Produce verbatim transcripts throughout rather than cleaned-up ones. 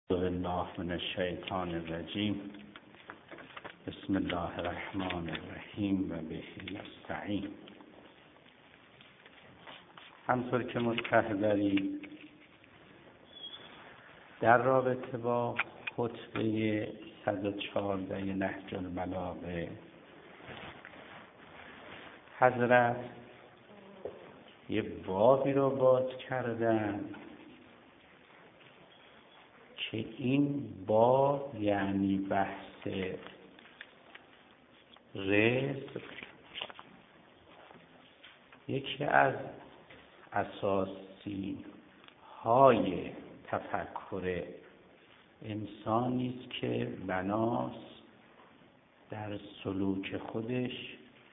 اعوذ بالله من الشیطان الرجیم. بسم الله الرحمن الرحیم و به نستعین. همطور که مستحضرید در رابطه با خطبه صد و چهارده نهج البلاغه حضرت یه بابی رو باز کردن که این باب یعنی بحث رزق یکی از اساسی های تفکر انسانی است که بناست در سلوک خودش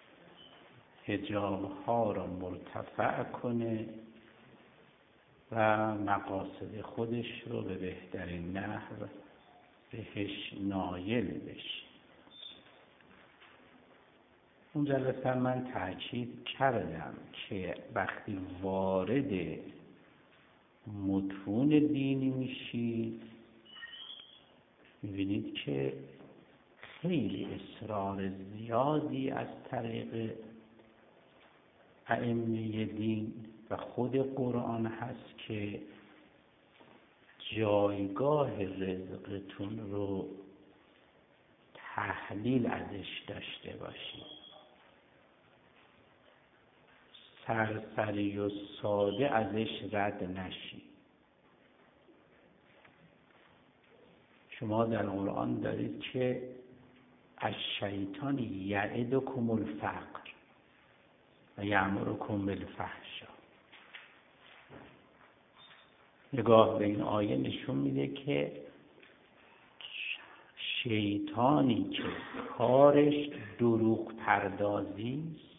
حجاب ها را مرتفع کنه و مقاصد خودش رو به بهترین نحو بهش نایل بشه. اون جلسه من تاکید کردم که وقتی وارد متون دینی میشید میبینید که خیلی اصرار زیادی از طریق ائمه دین و خود قرآن هست که جایگاه رزقتون رو تحلیل ازش داشته باشید، سرسری و ساده ازش رد نشید. شما در قرآن دارید که الشیطان یعدکم الفقر و یأمرکم بالفحشاء. نگاه به این آیه نشون میده که شیطانی که کارش دروغ پردازی است،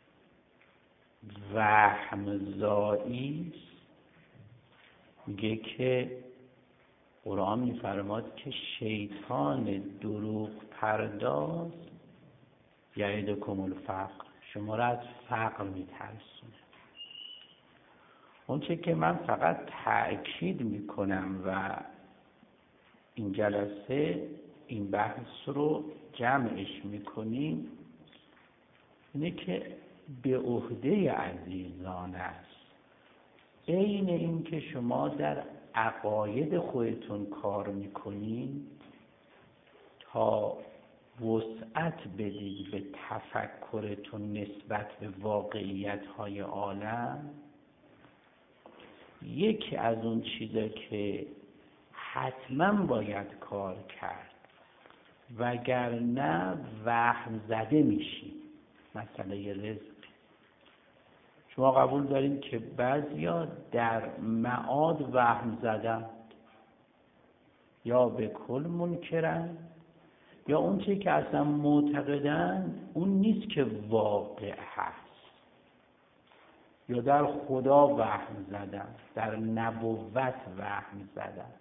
وهم زایی است، میگه که قرآن میفرماد که شیطان دروغ پرداز یعدکم الفقر، شما را از فقر میترسونه. اون چه که من فقط تأکید میکنم و این جلسه این بحث رو جمعش میکنیم اینه که به عهده عزیزان است، عین این که شما در عقاید خودتون کار میکنید تا وسعت بدید به تفکرتون نسبت به واقعیت های عالم. یکی از اون چیزا که حتما باید کار کرد وگرنه وهم زده میشی مسئله رزق. شما قبول دارین که بعضیا در معاد وهم زدن، یا به کل منکرن یا اون چیزی که اصلا معتقدن اون نیست که واقع هست، یا در خدا وهم زدن، در نبوت وهم زدن.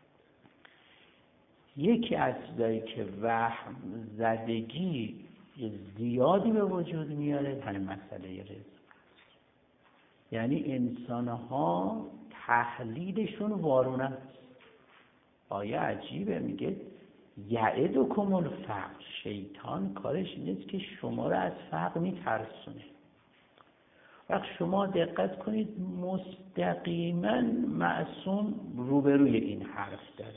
یکی از چیزایی که وهم زدگی زیادی به وجود میاره همین مسئله رزق. یعنی انسان‌ها تحلیلشون وارونه است. آیه عجیبه، میگه یعدکم الفقر، شیطان کارش نیست که شما را از فقر میترسونه. وقت شما دقت کنید مستقیما معصوم روبروی این حرف داره.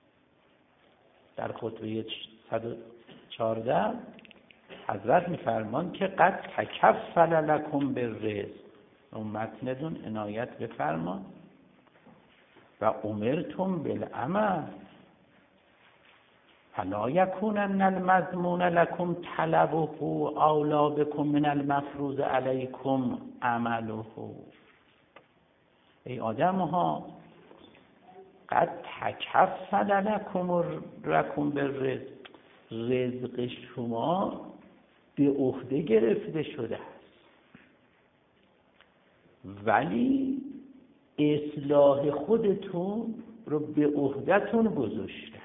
در خطبه صد و چهارده حضرت میفرمان که قد تکفل لکم بالرزق، اون متندون عنایت بفرمان و امرتم بالعمل فلا یکونن المضمون لکم طلبه اولی بکم من المفروض علیکم عمله. ای آدم ها قد تکفل لکم لکم بالرزق، رزق شما به عهده گرفته شده است، ولی اصلاح خودتون رو به عهده‌تون گذاشته.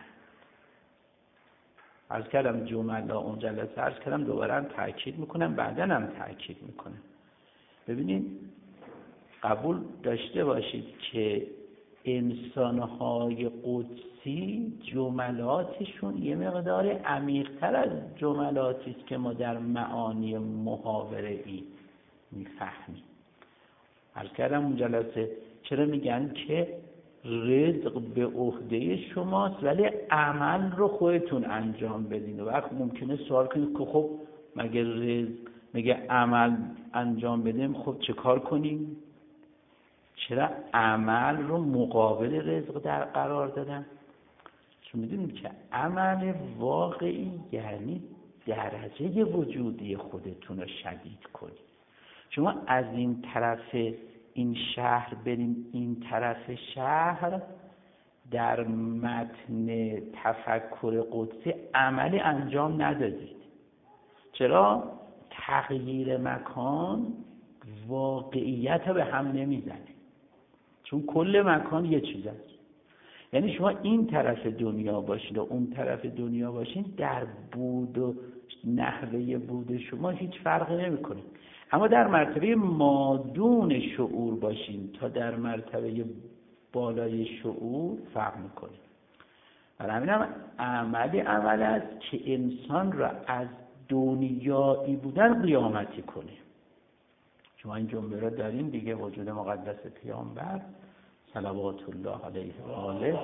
عرض کردم جمعه اون جلسه عرض کردم، دوباره هم تأکید میکنم، بعدن هم تأکید میکنم. ببینید قبول داشته باشید که انسانهای قدسی قدسی جملاتشون یه مقدار عمیق‌تر از جملاتی است که ما در معانی محاوره‌ای میفهمیم. عرض کردم اون جلسه چرا میگن که رزق به عهده شماست ولی عمل رو خودتون انجام بدین. و وقت ممکنه سوال کنید که خب مگه رزق میگه عمل انجام بدیم، خب چه کار کنیم؟ چرا عمل رو مقابل رزق در قرار دادن؟ چون میدونیم که عمل واقعی یعنی درجه وجودی خودتون رو شدید کنید. شما از این طرف این شهر بریم این طرف شهر، در متن تفکر قدسی عملی انجام ندادید. چرا؟ تغییر مکان واقعیت به هم نمیزنه، چون کل مکان یه چیز است. یعنی شما این طرف دنیا باشید و اون طرف دنیا باشید، در بود و نحوه بود شما هیچ فرقی نمیکنه. اما در مرتبه مادون شعور باشین تا در مرتبه بالای شعور فرق میکنه. برای همین هم عملی عمل است که انسان را از دنیایی بودن قیامتی کنه. شما این جمله را دارین دیگه، وجود مقدس پیامبر صلوات الله علیه و آله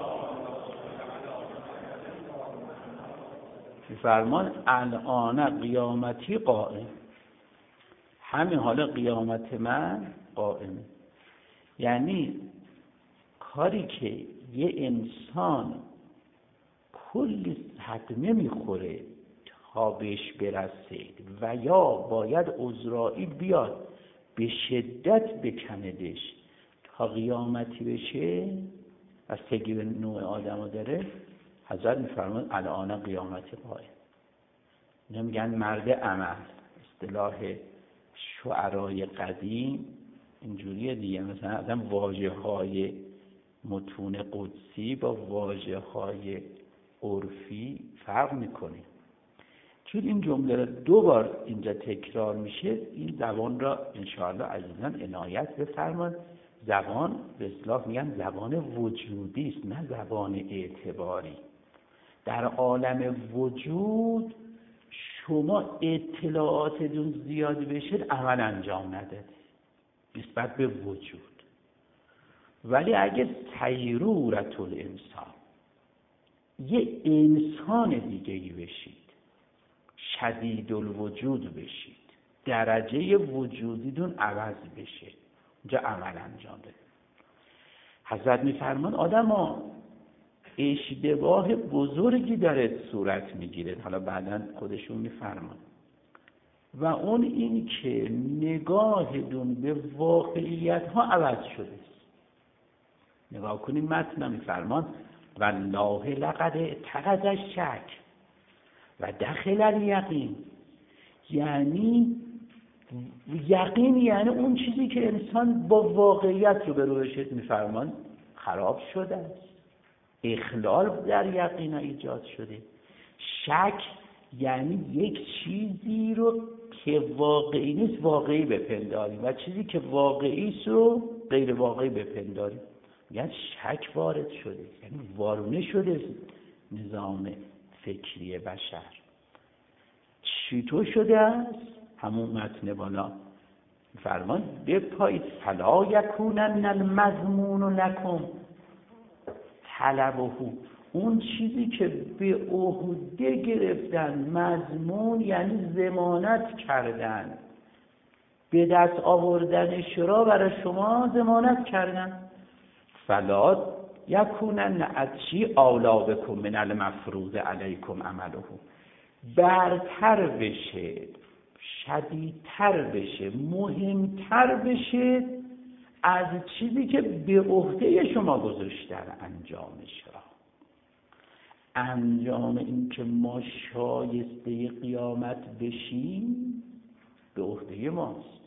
فرمان الان قیامتی قائم، همین حال قیامت من قائمه. یعنی کاری که یه انسان کلی صدمه میخوره تا بهش برسه و یا باید عذرایی بیاد به شدت بکندش تا قیامتی بشه، از تگی به نوع آدم داره، حضرت میفرمان الان قیامتی قائم. اینا میگن مرد عمل. اصطلاح شعرای قدیم اینجوریه دیگه، مثلا آدم واژه های متون قدسی با واژه های عرفی فرق میکنه. چون این جمله را دو بار اینجا تکرار میشه، این زبان را انشاءالله عزیزان عنایت بفرمان. زبان به اصطلاح میگن زبان وجودی است، نه زبان اعتباری. در عالم وجود شما اطلاعاتتون زیاد بشه عمل انجام ندادید نسبت به وجود. ولی اگه سیرورت الانسان، یه انسان دیگه‌ای بشید، شدید الوجود بشید، درجه وجودیتون عوض بشه، اونجا عمل انجام بده. حضرت میفرمان آدما اشتباه بزرگی داره صورت میگیره، حالا بعداً خودشون میفرمان، و اون این که نگاهتون به واقعیت ها عوض شده است. نگاه کنید متن میفرمان والله لقد اتخذ الشک و دخل الیقین. یعنی یقین یعنی اون چیزی که انسان با واقعیت رو به روش میفرمان خراب شده است، اخلال در یقین ایجاد شده. شک یعنی یک چیزی رو که واقعی نیست واقعی بپنداریم و چیزی که واقعی است رو غیر واقعی بپنداریم. یعنی شک وارد شده، یعنی وارونه شده نظام فکری بشر. چطور شده است؟ همون متن بالا فرمان بپایید فلا یکونن المضمون لکم طلبه، اون چیزی که به عهده گرفتن، مضمون یعنی ضمانت کردن، به دست آوردنش را برای شما ضمانت کردن. فلا یکونن اتشی اولا بکم من المفروض علیکم عمله، برتر بشه، شدیدتر بشه، مهمتر بشه از چیزی که به عهده شما گذاشتن انجامش را. انجام این که ما شایسته قیامت بشیم به عهده ماست،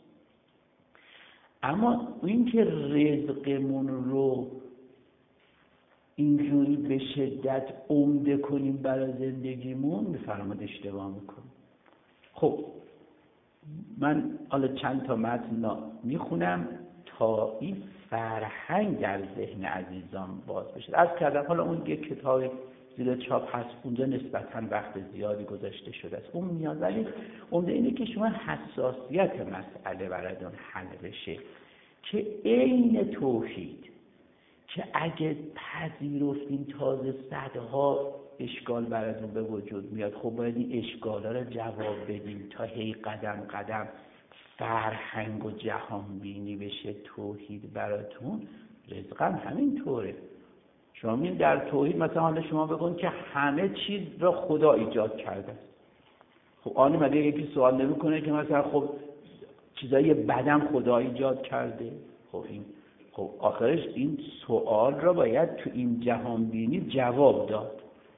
اما این که رزقمون رو اینجوری به شدت عمده کنیم برای زندگیمون، میفرماد اشتباه میکنیم. خب من حالا چند تا متن میخونم تا این فرهنگ در ذهن عزیزان باز بشه. از کردم حالا اون یک کتاب زیر چاپ هست، اونجا نسبتاً وقت زیادی گذاشته شده است، اون میاد، ولی عمده اینه که شما حساسیت مسئله براتون حل بشه که عین توحید که اگه پذیرفتین تازه صدها اشکال براتون به وجود میاد، خب باید این اشکالا رو جواب بدین تا هی قدم قدم فرهنگ و جهان بینی بشه توحید براتون. رزقم همین طوره. شما میگین در توحید مثلا حالا شما بگون که همه چیز را خدا ایجاد کرده. خب آنی مده یکی سوال نمیکنه که مثلا خب چیزایی بدم خدا ایجاد کرده؟ خب این خب آخرش این سوال را باید تو این جهان بینی جواب داد.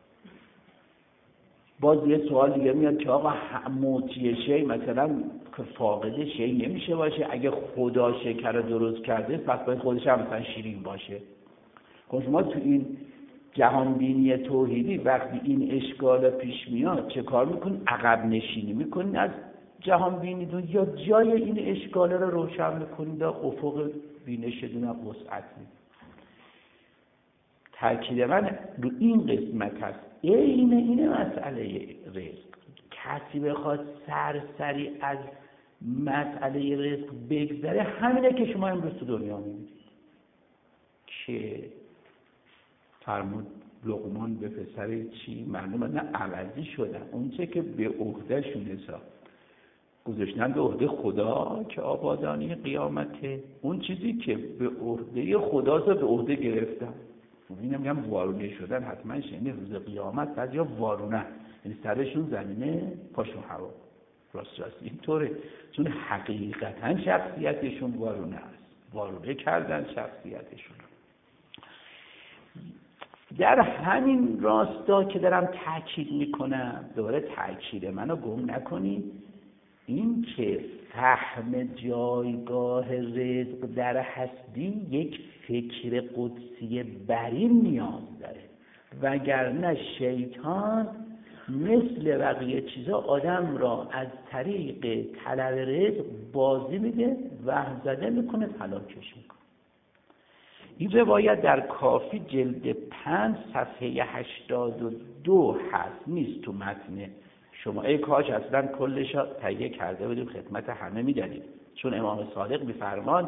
باز یه سوال دیگه میاد که آقا موتی شی مثلا که فاقد شی نمیشه باشه، اگه خدا شکر رو درست کرده پس باید خودش هم مثلا شیرین باشه. خب شما تو این جهان بینی توحیدی وقتی این اشکال پیش میاد چه کار میکنین؟ عقب نشینی میکنین از جهان بینیتون یا جای این اشکال رو روشن میکنین و افق بینشتون هم وسعت میدین. تاکید من رو این قسمت هست. این این مسئله رزق. کسی بخواد سرسری از مسئله رزق بگذره، همینه که شما امروز تو دنیا میبینید که فرمود لقمان به پسر چی معلومه نه عوضی شدن، اون چه که به عهده شون حساب گذاشتن به عهده خدا که آبادانی قیامته، اون چیزی که به عهده خداست به عهده گرفتن. اینم میگم وارونه شدن، حتما شنیدین روز قیامت بعضیا وارونه، یعنی سرشون زمینه پاشون هوا. راست راست اینطوره، چون حقیقتا شخصیتشون وارونه است، وارونه کردن شخصیتشون. در همین راستا که دارم تاکید میکنم، دوباره تاکید منو گم نکنید، این که فهم جایگاه رزق در هستی یک فکر قدسی برین نیاز داره، وگرنه شیطان مثل بقیه چیزا آدم را از طریق طلب رزق بازی میده، وهم زده میکنه، هلاکش میکنه. این روایت در کافی جلد پنج صفحه هشتاد و دو هست، نیست تو متن شما. ای کاش اصلا کلش را تهیه کرده بودیم خدمت همه میدادیم، چون امام صادق میفرمان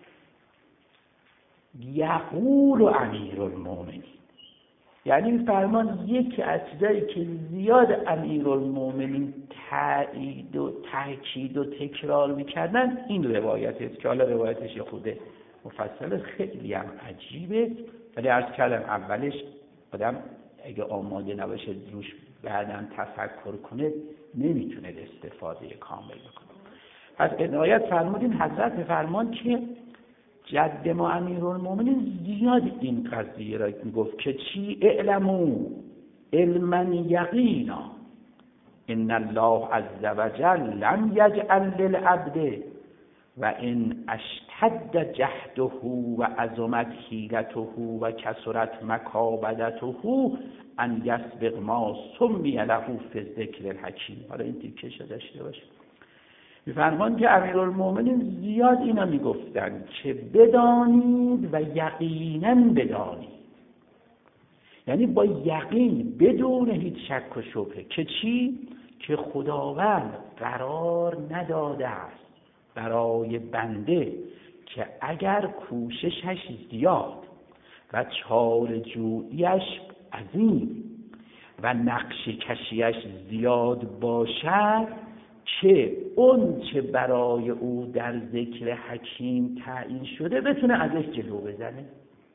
یقول امیرالمومنین، یعنی میفرمان یکی از چیزایی که زیاد امیرالمومنین تایید و تاکید و تکرار میکردن این روایت است که حالا روایتش خوده مفصل خیلی هم عجیبه، ولی عرض کردم اولش آدم اگه آماده نباشه روش بعداً تفکر کنه نمیتونه استفاده کامل بکنه. پس عنایت فرمودین حضرت فرمان که جد ما امیرالمومنین زیاد این قضیه را میگفت که چی؟ اعلمو علما یقینا ان الله عز وجل لم یجعل للعبد و ان اشتد جهده و عظمت حیلته و کثرت مکابدته ان یسبق ما سمی له فی الذکر الحکیم. حالا این تیکش داشته باشه. میفرمان که امیرالمومنین زیاد اینا میگفتن که بدانید و یقینا بدانید، یعنی با یقین بدون هیچ شک و شبهه که چی؟ که خداوند قرار نداده است برای بنده که اگر کوششش زیاد و چاره جوییش عظیم و نقش کشیش زیاد باشد که اون چه برای او در ذکر حکیم تعیین شده بتونه ازش جلو بزنه.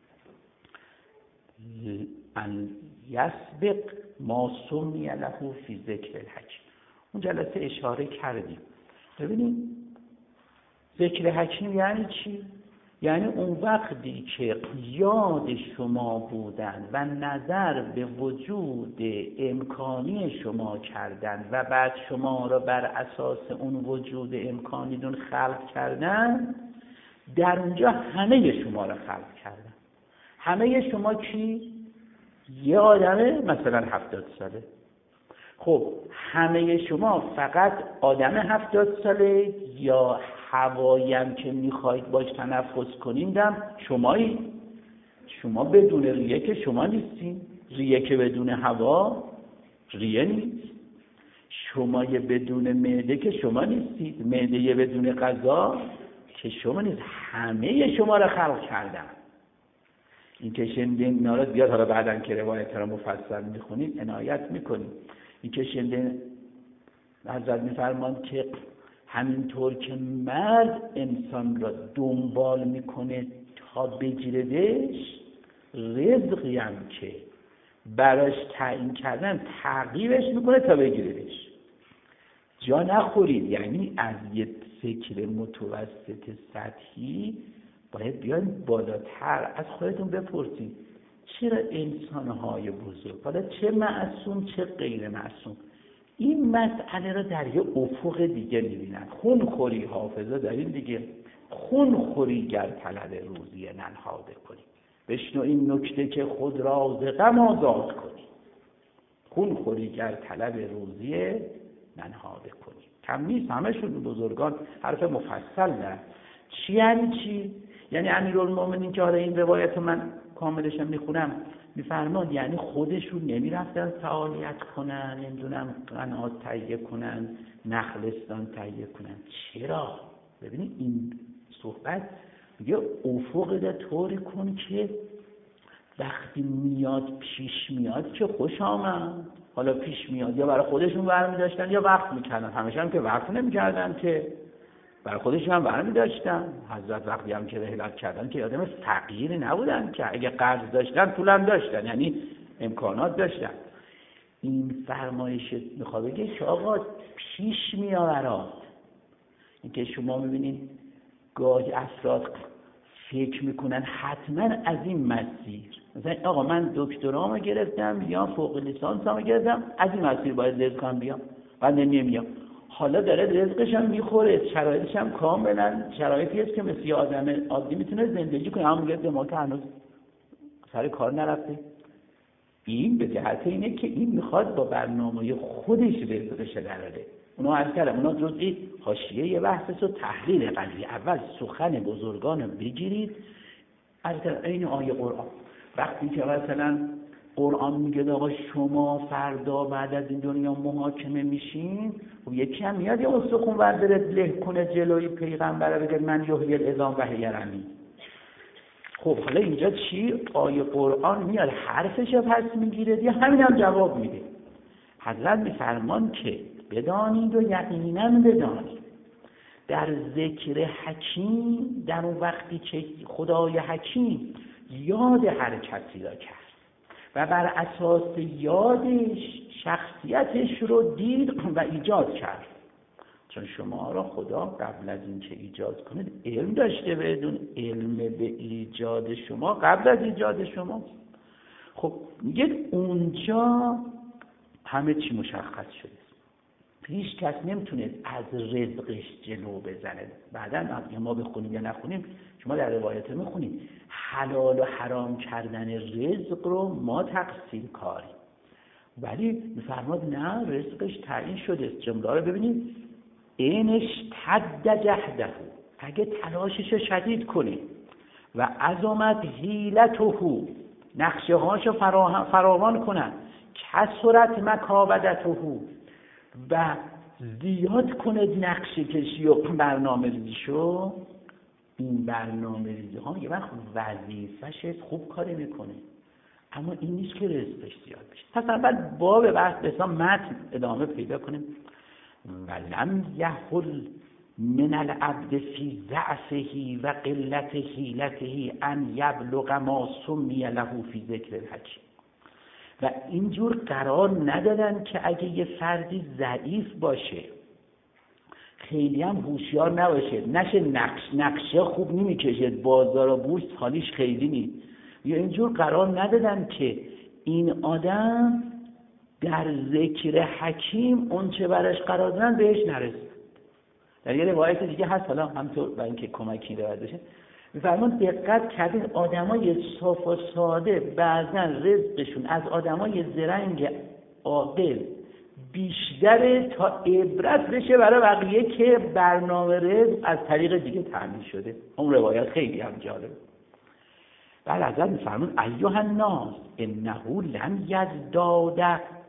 ان یسبق ما سمی له فی ذکر الحکیم. اون جلسه اشاره کردیم. ببینید ذکر حکیم یعنی چی؟ یعنی اون وقتی که یاد شما بودن و نظر به وجود امکانی شما کردن و بعد شما را بر اساس اون وجود امکانیتون خلق کردن، در اونجا همه شما را خلق کردن. همه شما کی؟ یه آدمه مثلا هفتاد ساله، خب همه شما فقط آدم هفتاد ساله یا هوایم که میخواید باش تنفس کنیندم شمایی؟ شما بدون ریه که شما نیستین. ریه که بدون هوا ریه نیست. شما بدون معده که شما نیستید. معده بدون غذا که شما نیست. همه شما را خلق کردن. این که شنیدین نارد بیاد، حالا بعدن که روایت را مفصل میخونید عنایت میکنید. این که شنیدین حضرت میفرمان که همینطور که مرد انسان را دنبال میکنه تا بگیردش، رزقی هم که براش تعیین کردن تعقیبش میکنه تا بگیردش. جا نخورید، یعنی از یه فکر متوسط سطحی باید بیاید بالاتر. از خودتون بپرسید چرا انسانهای بزرگ، حالا چه معصوم چه غیر معصوم، این مسئله را در یه افق دیگه میبینن. خون خوری، حافظه داریم دیگه، خون خوری گر طلب روزی ننهاده کنی، بشنو این نکته که خود را ز غم آزاد کنی. خون خوری گر طلب روزی ننهاده کنی. کم نیست، همشون بزرگان حرف مفصل دارن. چی یعنی چی؟ یعنی امیرالمومنین که حالا این روایت من کاملش میخونم میفرمان یعنی خودشون نمیرفتن فعالیت کنن، نمیدونم قنات تهیه کنن، نخلستان تهیه کنن. چرا؟ ببینید این صحبت میگه افق طوری کن که وقتی میاد پیش میاد که خوش آمد. حالا پیش میاد یا برای خودشون برمی داشتن یا وقت میکردن. همیشه هم که وقت نمیکردن، که برای خودشون هم برمی داشتن. حضرت وقتی هم که رحلت کردن که آدم فقیری نبودن، که اگه قرض داشتن پولم داشتن، یعنی امکانات داشتن. این فرمایش میخواد بگه که آقا پیش میآورد. این که شما میبینید گاهی افراد فکر میکنن حتما از این مسیر، مثلا آقا من دکترامو گرفتم یا فوق لیسانسمو گرفتم، از این مسیر باید رزقم بیام، بعد نمیام. حالا داره رزقش هم میخوره، شرایطش هم کاملا شرایطی است که مثل آدم عادی میتونه زندگی کنه، همون گرد ما که هنوز سر کار نرفته. این به جهت اینه که این میخواد با برنامه خودش رزقش دراره. اونا عرض کردم اونا جزئی حاشیه یه بحث و تحلیل قضیه. اول سخن بزرگان رو بگیرید. عرض کردم این آیه قرآن وقتی که مثلا قرآن میگه آقا شما فردا بعد از این دنیا محاکمه میشین، و یکی هم میاد یه استخون برداره له کنه جلوی پیغمبر بگه من یحیی العظام و هی رمیم. خب حالا اینجا چی؟ آیه قرآن میاد حرفش رو پس میگیره یا همین هم جواب میده. حضرت میفرمان که بدانید و یقینا بدانید در ذکر حکیم، در اون وقتی که خدای حکیم یاد هر کسی را کرد و بر اساس یادش شخصیتش رو دید و ایجاد کرد. چون شما را خدا قبل از این که ایجاد کنید علم داشته، بدون علم به ایجاد شما قبل از ایجاد شما. خب میگه اونجا همه چی مشخص شده. هیچ کس نمیتونه از رزقش جلو بزنه. بعداً ما بخونیم یا نخونیم، شما در روایت میخونیم حلال و حرام کردن رزق رو ما تقصیر کاریم، ولی میفرماد نه، رزقش تعیین شده. جمله رو ببینید، اینش تد جهده، اگه تلاشش شدید کنه، و عظمت حیلته، نقشه هاشو فراوان کنن، کسرت مکابدته، و زیاد کنه نقشه کشی و برنامه ریزی شو. این برنامه ریزی ها یه وقت وظیفش خوب کاری میکنه، اما این نیست که رزقش زیاد بشه. پس اول باب بحث بسا متن ادامه پیدا کنیم. ولم یحل من العبد فی ضعفه و قلت حیلته ان یبلغ ما سمی له فی ذکر الحکیم. و اینجور قرار ندادن که اگه یه فردی ضعیف باشه، خیلی هم هوشیار نباشه، نشه نقش نقشه خوب نمیکشه، بازار و بورس حالیش خیلی نیست، یا اینجور قرار ندادن که این آدم در ذکر حکیم اون چه براش قرار دادن بهش نرسه. در یه روایت دیگه هست، حالا همطور برای اینکه کمکی دارد بشه، می‌فرمان دقت کردین آدمای صاف و ساده بعضن رزقشون از آدمای زرنگ عاقل بیشتره تا عبرت بشه برای بقیه که برنامه رزق از طریق دیگه تامین شده. اون روایت خیلی هم جالب. بعد حضرت میفرمون ایها الناس انه لن یزداد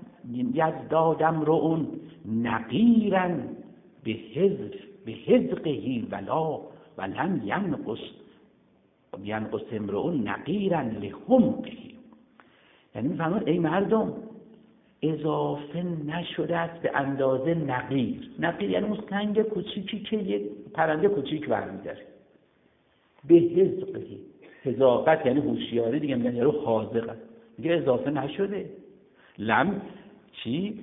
یزداد امرؤ نقیرا به حذف به حذقه ولا ولن ینقص ینقص امرؤ نقیرا لحمقه. یعنی میفرمون ای مردم اضافه نشده است به اندازه نقیر. نقیر یعنی اون سنگ کوچیکی که یک پرنده کوچیک برمی‌داره. به حذقه، حذاقت یعنی هوشیاری دیگه، میگن یارو حاذق است، دیگه اضافه نشده. لم چی؟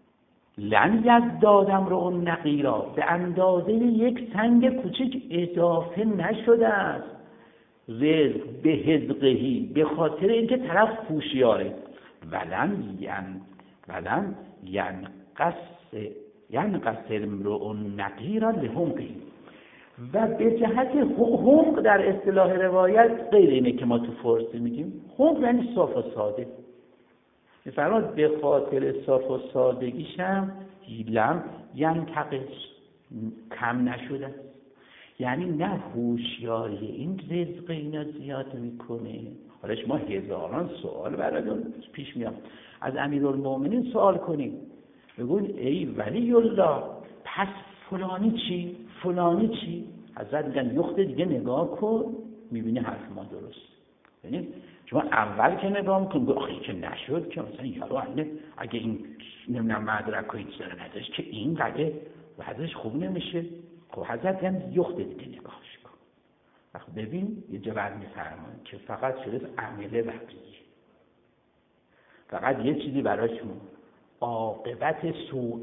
لن یزداد امرؤ نقیرا، به اندازه یک سنگ کوچیک اضافه نشده است رزق به حذقهی، به خاطر اینکه طرف هوشیاره. ولن ین ولن ینقص ینقص امرؤ نقیرا لحمقه. و به جهت حمق در اصطلاح روایت غیر اینه که ما تو فارسی میگیم. حمق یعنی صاف و ساده. میفرماد به خاطر صاف و سادگیش هم لم ینتقص، کم نشده. یعنی نه هوشیاری این رزق اینا زیاد میکنه. حالا شما هزاران سوال براتون پیش میاد. از امیرالمومنین سوال کنیم، بگون ای ولی الله پس فلانی چی؟ فلانی چی؟ حضرت میگن نقطه دیگه نگاه کن میبینی حرف ما درست. یعنی شما اول که نگاه میکنی بگو آخه که نشد که مثلا یارو اگه این نمیدونم مدرک و این چیزا نداشت که این قدر وضعش خوب نمیشه. خب حضرت میگن نقطه دیگه نگاهش کن. وقت ببین یه جواب میفرمان که فقط شده عمله بقیه، فقط یه چیزی براشون عاقبت سوء.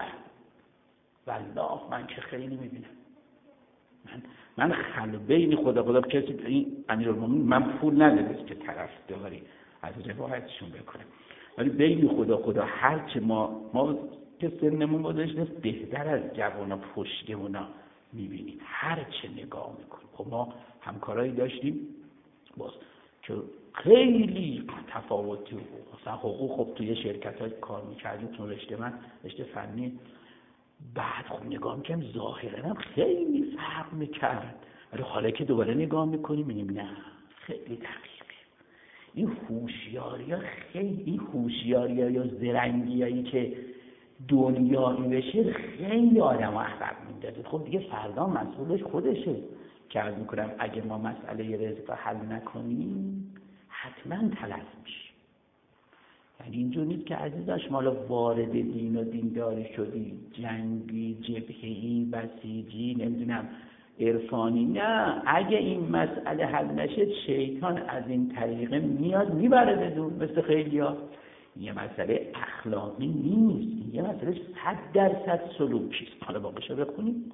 والله من که خیلی میبینم، من من خلبینی خدا خدا کسی این امیرالمومنین من پول نداره که طرف داری از روایتشون بکنه، ولی بین خدا خدا هرچه ما ما که سنمون گذاشته بهتر از جوانا پشتمونا میبینیم، هرچه نگاه میکنیم. خب ما همکارایی داشتیم باز که خیلی تفاوتی حقوق، مثلا حقوق خب توی شرکت های کار میکردیم، تو رشته من رشته فنی، بعد خب نگاه میکنم ظاهرا هم خیلی فرق میکرد، ولی حالا که دوباره نگاه میکنیم میبینیم نه خیلی دقیقه. این هوشیاری ها خیلی این هوشیاری ها یا زرنگی هایی که دنیایی بشه خیلی آدم ها احباب میندازه. خب دیگه فردا مسئولش خودشه که عرض میکنم اگه ما مسئله رزق حل نکنیم حتما تلف میشه. یعنی اینجور نیست که عزیزاش مالا وارد دین و دینداری شدی، جنگی، جبهه‌ای، بسیجی، نمیدونم عرفانی، نه. اگه این مسئله حل نشه شیطان از این طریقه میاد میبره به دور مثل خیلی ها. یه مسئله اخلاقی نیست، یه مسئله صد درصد سلوکیست. حالا باقیشو بخونیم.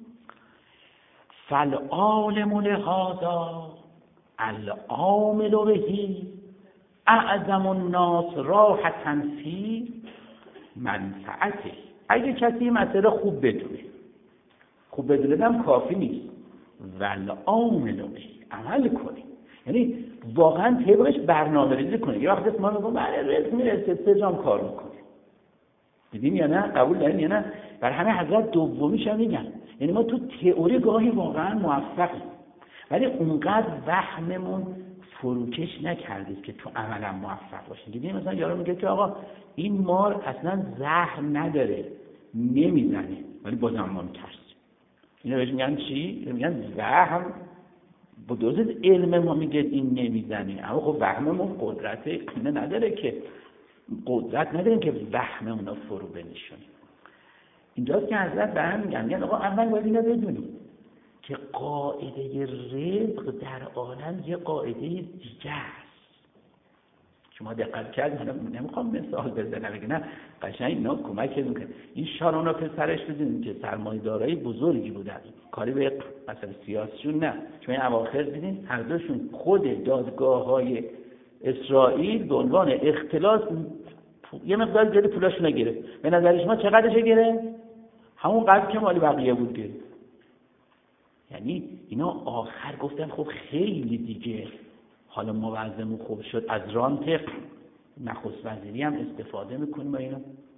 فالعالم لهذا العامل بهی اعظم الناس راحة فی منفعته. اگه کسی مسئله خوب بدونه، خوب بدونه هم کافی نیست، والعامل بهی عمل کنی، یعنی واقعا طبقش برنامه ریزی کنی. یه وقت ما میگم بله رزق میرسه سه جام کار میکنه، دیدیم یا نه؟ قبول داریم یا نه؟ بر همه حضرت دومیش هم میگن، یعنی ما تو تئوری گاهی واقعا موفقیم ولی اونقدر وهممون فروکش نکردید که تو عملا موفق باشید. دیدیم مثلا یارو میگه که آقا این مار اصلا زهر نداره نمیزنه ولی بازم ما میترسیم. اینا بهش میگن چی؟ میگن وهم. با دوز علم ما میگه این نمیزنه، اما خب وهممون قدرت اینه نداره که قدرت نداریم که وهم اونا فرو بنشونیم. اینجاست که حضرت به هم میگن میگن آقا اول باید اینا بدونیم که قاعده رزق در عالم یه قاعده دیگه است. شما دقت کردید؟ من نمیخوام مثال بزنم، بگم نه قشنگ اینا کمک میکنه. این شارون پسرش بدونید که سرمایه‌دارای بزرگی بودن، کاری به مثلا سیاسیون نه، چون این اواخر دیدین هر دوشون خود دادگاه‌های اسرائیل به عنوان اختلاس یه مقدار جلوی پولاشون رو گرفت. به نظر شما چقدرش گرفت؟ همون قدر که مالی بقیه بود گرفت. یعنی اینا آخر گفتن خب خیلی دیگه حالا ما وضعمون خوب شد، از رانت نخست وزیری هم استفاده میکنیم و اینا. خب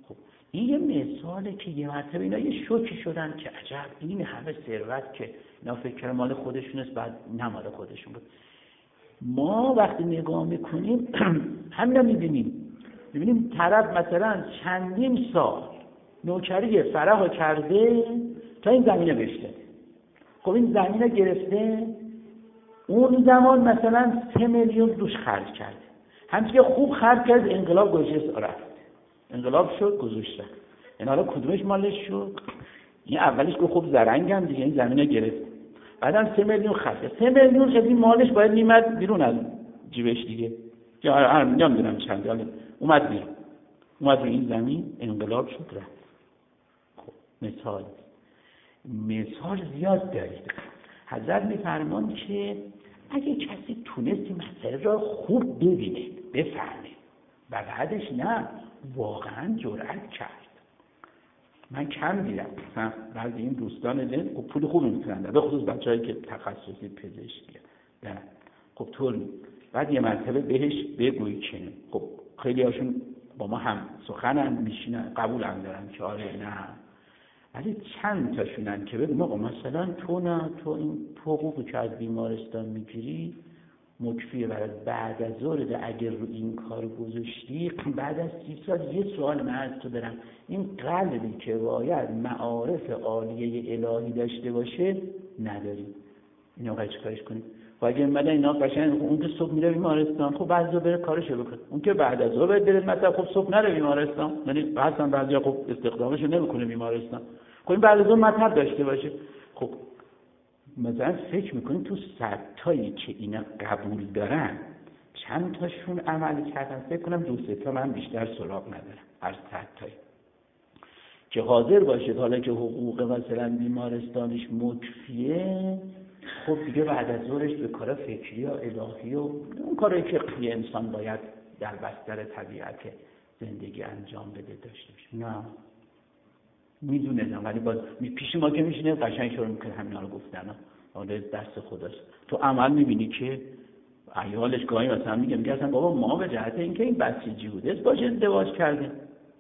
این یه مثاله که یه مرتبه اینا یه شوکی شدن که عجب این همه ثروت که اینا فکر مال خودشون است، بعد نه مال خودشون بود. ما وقتی نگاه میکنیم همین میبینیم میبینیم طرف مثلا چندین سال نوکری فرح کرده تا این زمینه بشته. خب این زمینه گرفته، اون زمان مثلا سه میلیون روش خرج کرده، همچنین که خوب خرج کرد، انقلاب گذشت رفت، انقلاب شد گذشت رفت. این حالا کدومش مالش شد؟ این اولیش که خوب زرنگم دیگه، این زمینه گرفت، بعدم سه میلیون خرج کرد. سه میلیون خیلی مالش باید میمد بیرون از جیبش دیگه، یا هر نمیدونم چند حالا اومد بیرون، اومد رو این زمین، انقلاب شد رفت. خب مثال مثال زیاد دارید. حضرت میفرمان که اگه کسی تونستی مسئله را خوب ببینه بفهمه و بعدش نه واقعا جرأت کرد. من کم دیدم مثلا بعضی این دوستان دین خب پول خوبی میتونن به خصوص بچه‌ای که تخصصی پزشکی دارن، خب طول بعد یه مرتبه بهش بگویی که خب خیلی هاشون با ما هم سخنن میشینن قبول هم دارن که آره نه، ولی چند تاشونن که بگم آقا مثلا تو نه تو این حقوقی که از بیمارستان میگیری مکفیه برای بعد از ظهر اگر رو این کار گذاشتی بعد از سی سال یه سوال من از تو دارم، این قلبی که باید معارف عالیه الهی داشته باشه نداری، اینو قاعد چیکارش کنیم؟ و اگه مدن اینا قشنگ اون که صبح میره بیمارستان خب بعد از ظهر بره کارشو بکنه، اون که بعد از ظهر بره مثلا خب صبح نره بیمارستان، یعنی اصلا بعضیا خب استخدامشو نمیکنه بیمارستان، خب این بعد از ظهر مطلب داشته باشه. خب مثلا فکر میکنید تو صد تایی که اینا قبول دارن چند تاشون عمل کردن؟ فکر کنم دو سه تا من بیشتر سراغ ندارم هر صد تایی که حاضر باشه حالا که حقوق مثلا بیمارستانش مکفیه خب دیگه بعد از ظهرش به کار فکری و الهی و اون کاری که یه انسان باید در بستر طبیعت زندگی انجام بده داشته باشه. نه میدونه نه، ولی باز پیش ما که میشینه قشنگ شروع میکنه همینا رو گفتن، حالا دست خداست. تو عمل میبینی که عیالش گاهی مثلا میگه میگه اصلا بابا ما به جهت اینکه این بسیجی بوده باشه ازدواج کردیم،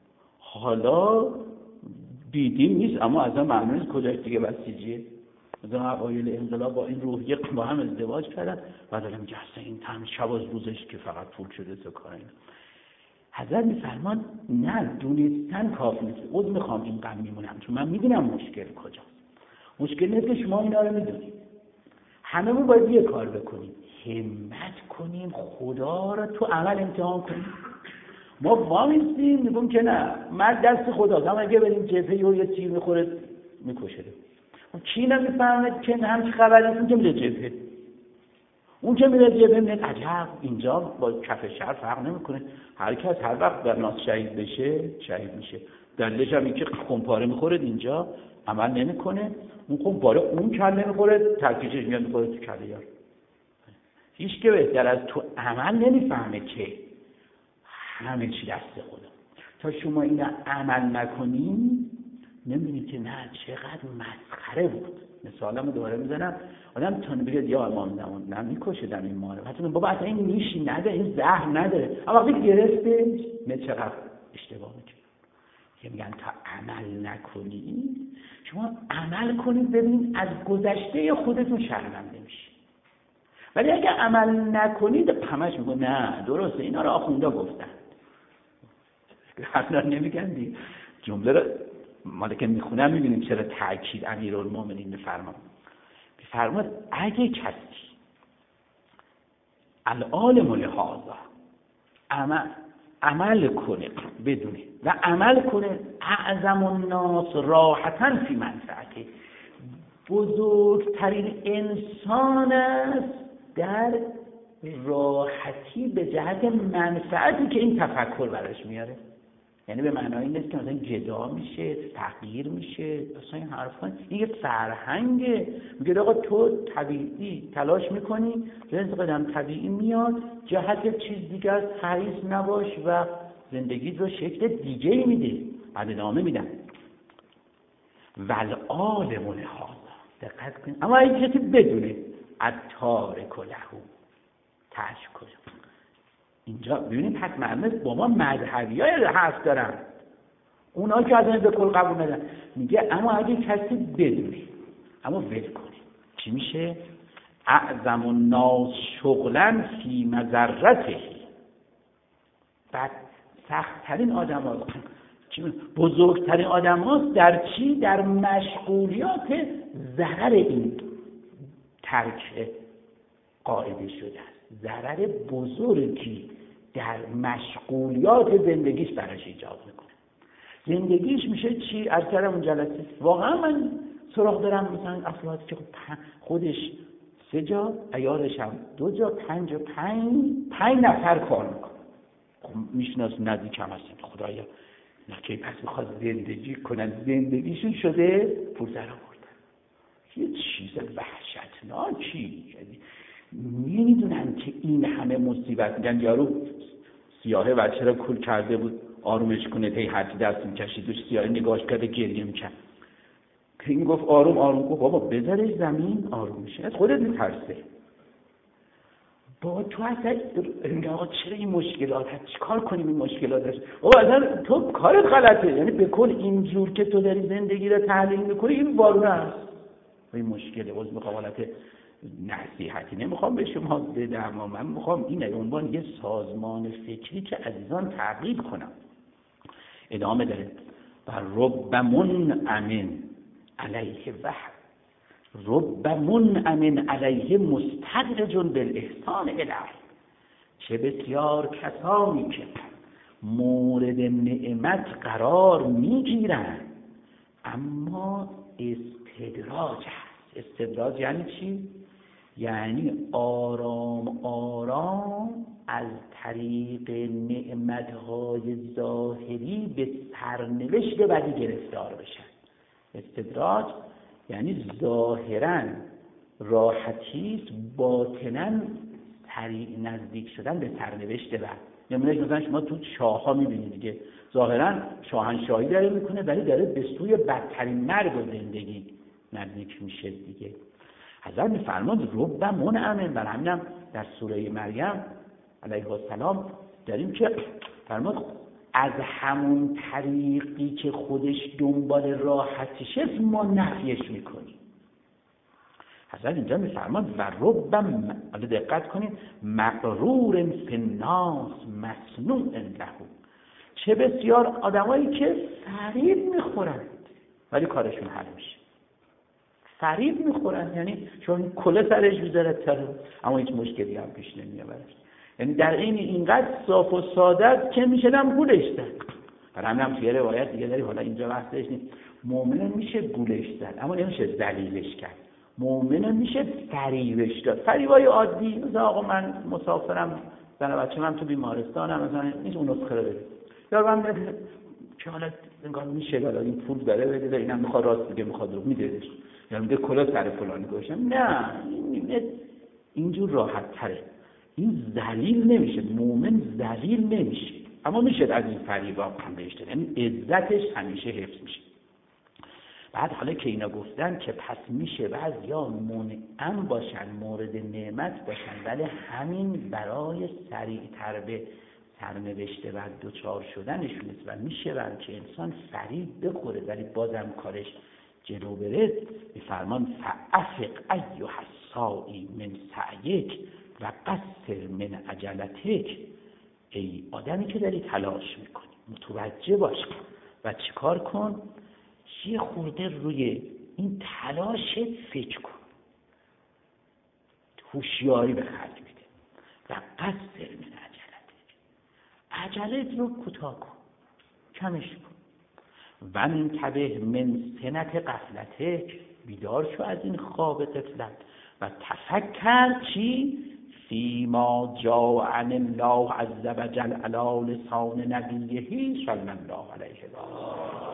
حالا دیدیم نیست اما اصلا معلوم نیست کجاش دیگه بسیجیه. مثلا اوایل انقلاب با این روحیه با هم ازدواج کردن، بعد الان میگه اصلا این تام شب از روزش که فقط پول شده تو کار اینا. حضرت میفرمان نه دونستن کافی نیست. عذر میخوام این غم میمونم چون من میدونم مشکل کجاست. مشکل نیست که شما اینا رو میدونید، هممون باید یه کار بکنیم، همت کنیم خدا رو تو عمل امتحان کنیم. ما وامیستیم میگم که نه من دست خداست، اما اگه بریم جبهه و یه تیر میخوره میکشه. کی نمیفهمه که همچی خبری اون که میره جبهه، اون که میره جبهه میره عجب اینجا با کف شهر فرق نمیکنه، هر کس هر وقت در ناس شهید بشه شهید میشه. دلیلش هم این که خمپاره میخوره اینجا عمل نمیکنه، اون خمپاره اون کله میخوره ترکیشش میاد میخوره تو کله یار. هیچ که بهتر از تو عمل نمیفهمه که همه چی دست خدا. تا شما این عمل نکنین نمی‌بینید که نه چقدر مسخره بود. مثالمو دوباره میزنم، آدم تا بگه یا امام زمان نه میکشه در این ماره، حتی بابا اصلا این نیشی نداره، این زهر نداره، اما وقتی گرفته نه چقدر اشتباه میکنه. که میگن تا عمل نکنید، شما عمل کنید ببینید از گذشته خودتون شرمنده میشید. ولی اگه عمل نکنید همش میگه نه درسته اینا رو آخوندا گفتن. حتما نمیگن دی جمله رو ما که میخونم میبینیم چرا تاکید امیرالمومنین میفرمان میفرماد اگه کسی العالم لهذا عمل عمل کنه بدونه و عمل کنه اعظم الناس راحتاً فی منفعته، بزرگترین انسان است در راحتی به جهت منفعتی که این تفکر براش میاره. یعنی به معنای این نیست که مثلا جدا میشه تغییر میشه اصلا این حرفا، این یه فرهنگه. میگه آقا تو طبیعی تلاش میکنی رزق قدم طبیعی میاد، جهت چیز دیگه است حریص نباش و زندگیت رو شکل دیگه میده. بعد ادامه میدن والعالم لهذا، دقت کن اما این کسی بدونه التارک له تشکر. اینجا ببینید پس معنی با ما مذهبی های حرف دارن، اونا که اصلا به کل قبول ندارن. میگه اما اگه کسی بدونه اما ول کنه چی میشه؟ اعظم الناس شغلا فی مضرته. بعد سخت‌ترین آدم ها بزرگترین آدم هاست در چی؟ در مشغولیات ضرر این ترک قاعده شده است. ضرر بزرگی در مشغولیات زندگیش براش ایجاد میکنه. زندگیش میشه چی؟ از کردم اون جلسه واقعا من سراغ دارم مثلا افرادی که خودش سه جا عیالش هم دو جا پنج جا پنج پنج نفر کار میکنه. خب میشناس نزدیک هم هستن خدایا نکی پس میخواد زندگی کنن زندگیشون شده پول در آوردن. یه چیز وحشتناکی. یعنی نمیدونن که این همه مصیبت. میگن یارو سیاهه بچه را کول کرده بود آرومش کنه هی هرچی دست میکشید دوش سیاهه نگاش کرده گریه میکرد. این گفت آروم آروم. گفت بابا بذارش زمین آروم میشه. از خودت میترسه. بابا تو اصلا آقا چرا این مشکلات هست؟ چیکار کنیم این مشکلات هست؟ بابا اصلا تو کارت غلطه. یعنی به کل اینجور که تو داری زندگی رو تحلیل میکنی این وارونه هست. این مشکله. باز میخوام حالت نصیحتی نمیخوام به شما بدم. من میخوام این به عنوان یه سازمان فکری که عزیزان تغییر کنم. ادامه داره و رب منعم علیه وحد رب منعم علیه مستدرج بالاحسان الیه. چه بسیار کسانی که مورد نعمت قرار میگیرند اما استدراج هست. استدراج یعنی چی؟ یعنی آرام آرام از طریق نعمتهای ظاهری به سرنوشت بدی گرفتار بشن. استدراج یعنی ظاهراً راحتیست باطناً سریع نزدیک شدن به سرنوشت بد. نمونهش مثلا شما تو شاه ها میبینید دیگه ظاهراً شاهنشاهی داره میکنه ولی داره به سوی بدترین مرگ و زندگی نزدیک میشه دیگه. حضرت میفرماد رب منعم. بر همینم در سوره مریم علیه السلام داریم که فرماد از همون طریقی که خودش دنبال راحتیش است ما نفیش میکنیم. حضرت اینجا میفرماد و رب حالا دقت کنید مغرور فی الناس مسنوع له. چه بسیار آدمایی که فریب میخورند ولی کارشون حل میشه. فریب میخورن یعنی چون کله سرش میذاره اما هیچ مشکلی هم پیش نمیاد. یعنی در این اینقدر صاف و ساده است که میشدم گولش زد. برای همین هم توی روایت دیگه داری حالا اینجا وقتش نیست. مؤمن میشه گولش زد اما نمیشه ذلیلش کرد. مؤمن میشه فریبش داد. فریبای عادی مثلا آقا من مسافرم زن بچه من تو بیمارستانم مثلا نیست اون نسخه رو بده. یا من که حالا انگار میشه حالا این پول داره بده اینم میخواد راست میگه میخواد رو میدهش. یا میگه کلا سر فلانی گوشم. نه این اینجور راحت تره. این ذلیل نمیشه. مومن ذلیل نمیشه اما میشه از این فریبا هم بهش داد. یعنی عزتش همیشه حفظ میشه. بعد حالا که اینا گفتن که پس میشه بعضیا منعم باشن مورد نعمت باشن ولی همین برای سریعتر به سرنوشت بعد دوچار شدنشون است و میشه برای که انسان فریب بخوره ولی بازم کارش جلو بره. میفرمان فافق ایها الساعی من سعیک و قصر من عجلتک. ای آدمی که داری تلاش میکنی متوجه باش و چیکار کن؟ یه خورده روی این تلاش فکر کن، هوشیاری به خرج بده و قصر من عجلتک. عجلت رو کوتاه کن، کمش کن. و انتبه من سنت غفلتک، بیدار شو از این خواب غفلت و تفکر چی؟ فیما جاء عن الله عز وجل علی لسان نبیه صلی الله علیه و آله.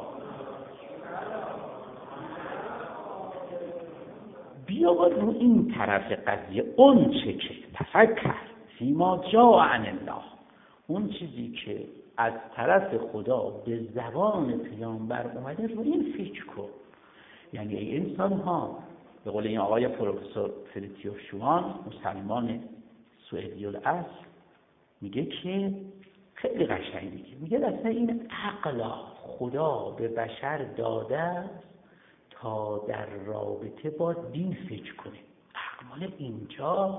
بیا رو این طرف قضیه، اون چه که تفکر فیما جاء عن الله، اون چیزی که از طرف خدا به زبان پیامبر اومده رو این فکر کن. یعنی ای انسان ها، به قول این آقای پروفسور فریتیوف شوان مسلمان سوئدی الاصل میگه که خیلی قشنگه. میگه اصلا این عقلا خدا به بشر داده است تا در رابطه با دین فکر کنه. عقل مال اینجا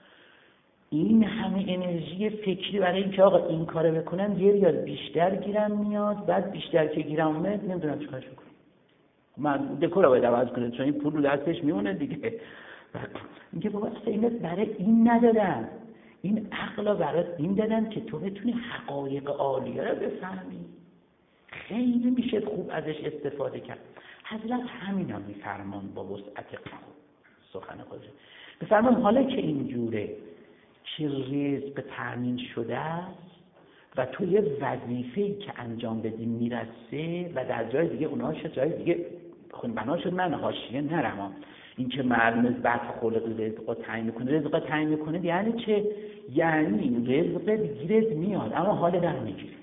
این همه انرژی فکری برای اینکه آقا این کارو بکنن یه ریال بیشتر گیرم میاد، بعد بیشتر که گیرم اومد نمیدونم چیکارش کنم. من دکور رو باید عوض کنه چون این پول رو دستش میمونه دیگه. میگه بابا اصلا اینت برای این ندادن، این عقل برات این دادن که تو بتونی حقایق عالیه رو بفهمی. خیلی میشه خوب ازش استفاده کرد. حضرت همینا میفرمان با وسعت سخن خودش. میفرمان حالا که اینجوره که رزق تامین شده است و تو یه وظیفه‌ای که انجام بدی میرسه و در جای دیگه اونها شد جای دیگه خون بنا شد، من حاشیه نرم. این که معلومه بعد خلق رزق تعیین میکنه، رزق تعیین میکنه یعنی چه؟ یعنی رزق گیرت میاد اما حال در میگیره.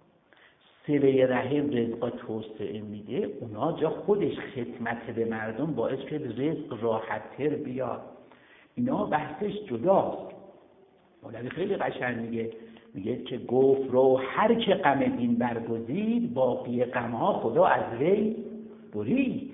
صله رحم رزق توسعه میده، اونا جا خودش خدمت به مردم باعث که رزق راحت‌تر بیاد. اینا بحثش جداست. مولوی خیلی قشنگ میگه میگه که گفت رو هر که غم دین برگزید باقی غم‌ها خدا از وی برید.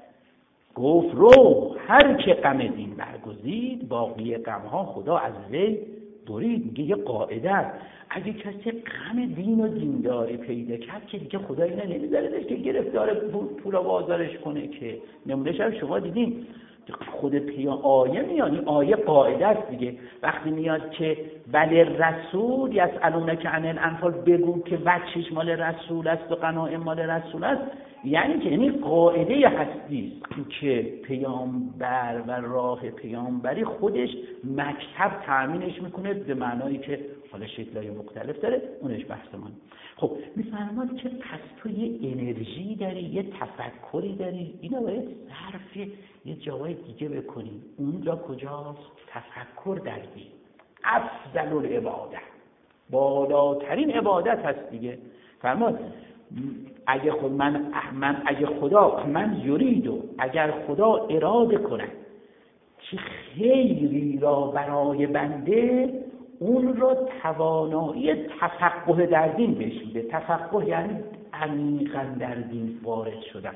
گفت رو هر که غم دین برگزید باقی غم‌ها خدا از وی برید. میگه یه قاعده است اگه کسی غم دین و دینداری پیدا کرد که دیگه خدا اینا نمیذاره که گرفتار پول و بازارش کنه. که نمونهش هم شما دیدین خود پیام آیه میاد، این آیه قاعده است دیگه. وقتی میاد که ولی رسول یسالونک عن الانفال، بگو که بچه‌ش مال رسول است و غنایم مال رسول است، یعنی که یعنی قاعده هستی است که پیامبر و راه پیامبری خودش مکتب تامینش میکنه به معنایی که حالا شکل‌های مختلف داره، اونش بحث من. خب میفرماد که پس تو یه انرژی داری، یه تفکری داری، اینو باید صرف یه جای دیگه بکنی. اونجا کجاست؟ تفکر در دین. افضل العباده، بالاترین عبادت هست دیگه. فرماد اگه خود من من اگه خدا من یریدو، اگر خدا اراده کنه که خیری را برای بنده، اون رو توانایی تفقه در دین بشیده. تفقه یعنی عمیقاً در دین وارد شدن.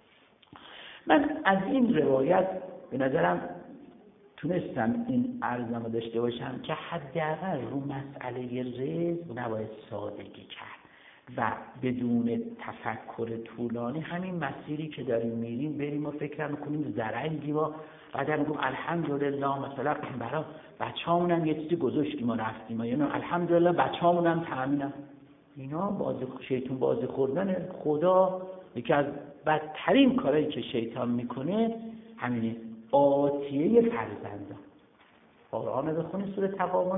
من از این روایت به نظرم تونستم این عرضمو داشته باشم که حداقل رو مسئله رزق نباید سادگی کرد و بدون تفکر طولانی همین مسیری که داریم میریم بریم و فکر میکنیم زرنگی و بعد میگم الحمدلله مثلا برای بچه‌مون هم یه چیزی گذاشتیم و رفتیم، یعنی الحمدلله بچه‌مون هم تامینم. اینا بازی شیطان بازی خوردن. خدا یکی از بدترین کارهایی که شیطان میکنه همینه، آتیه فرزندان. قرآن رو بخونید سوره تغابن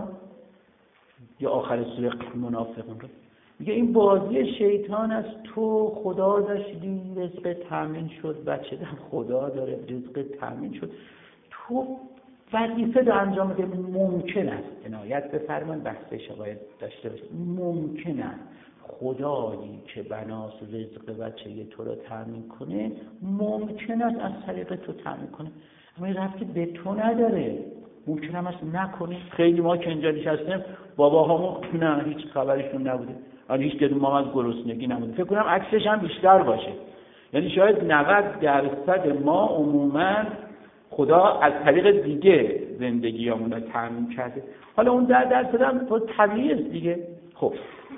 یا آخر سوره منافقون رو، میگه این بازی شیطان است. تو خدا داشتی رزق تامین شد، بچه دم خدا داره رزق تامین شد، تو وظیفه رو انجام بده. ممکن است عنایت بفرمایید بحثش باید داشته باشه، ممکن است خدایی که بناس رزق بچه تو رو تامین کنه ممکن است از طریق تو تامین کنه، اما ربطی به تو نداره. ممکن است نکنه. خیلی ما که اینجا نشستیم باباهامون نه هیچ خبرشون نبوده، آن هیچ کدوم ما از گرسنگی نبوده. فکر کنم عکسش هم بیشتر باشه. یعنی شاید نود درصد ما عموما خدا از طریق دیگه زندگیامون رو تامین کرده. حالا اون ده درصد هم طبیعی است دیگه. خب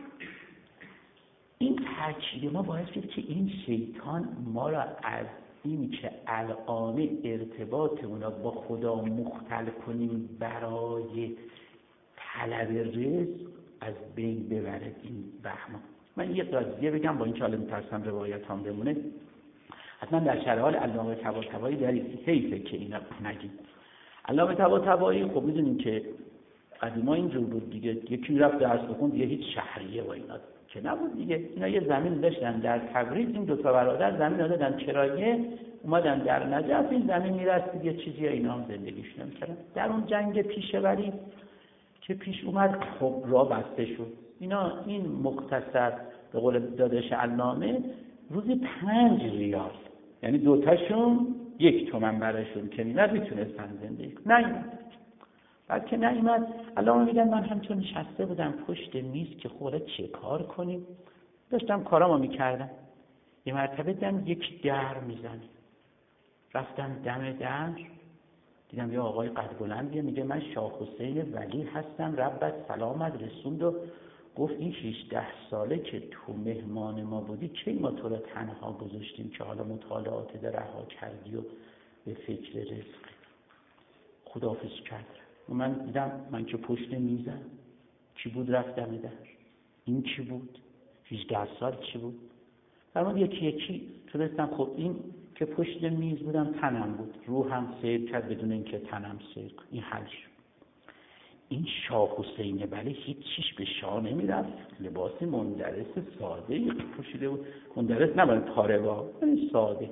این تاکید ما باعث شد که این شیطان ما را از این که الان ارتباطمون رو با خدا مختل کنیم برای طلب رزق از بین ببرد این وهم‌ها. من یه قضیه بگم با این که حالا می‌ترسم روایت هم بمونه. حتما در شرح حال علامه طباطبایی دارید، حیفه که اینا نگیم. علامه طباطبایی خب می‌دونیم که قدیما اینجور بود دیگه، یکی رفت درس بخوند دیگه هیچ شهریه و اینا که نبود دیگه. اینا یه زمین داشتن در تبریز، این دو تا برادر زمین دادن کرایه، اومدن در نجف این زمین میراث دیگه چیزی اینا هم زندگیشون می‌کردن. در اون جنگ پیشه‌وری که پیش اومد خب راه بسته شد. اینا این مختصر به قول داداش علامه روزی پنج ریال، یعنی دوتاشون یک تومن براشون که می‌نمیتونستن زندگی نه. بعد که نیومد الان میگن من همچون نشسته بودم پشت میز که خب چه کار کنیم، داشتم کارامو میکردم، یه مرتبه دیدم یک در میزنه، رفتم دم در دیدم یه آقای قد بلندیه، میگه من شاه حسین ولی هستم، ربت سلامت رسوند و گفت این هجده ساله که تو مهمان ما بودی کی ما تو رو تنها گذاشتیم که حالا مطالعات رها کردی و به فکر رزق. خداحافظ کرد. من دیدم من که پشت میزم چی بود، رفتم در این چی بود، هجده سال چی بود، فرمان یکی یکی تونستم. خب این که پشت میز بودم تنم بود، روحم سیر کرد بدون اینکه تنم سیر کنه، این حل شد. این شاه حسینه ولی هیچ چیش به شاه نمیرفت، لباس مندرس ساده پوشیده بود، مندرس نباید پاره‌وا، ولی ساده.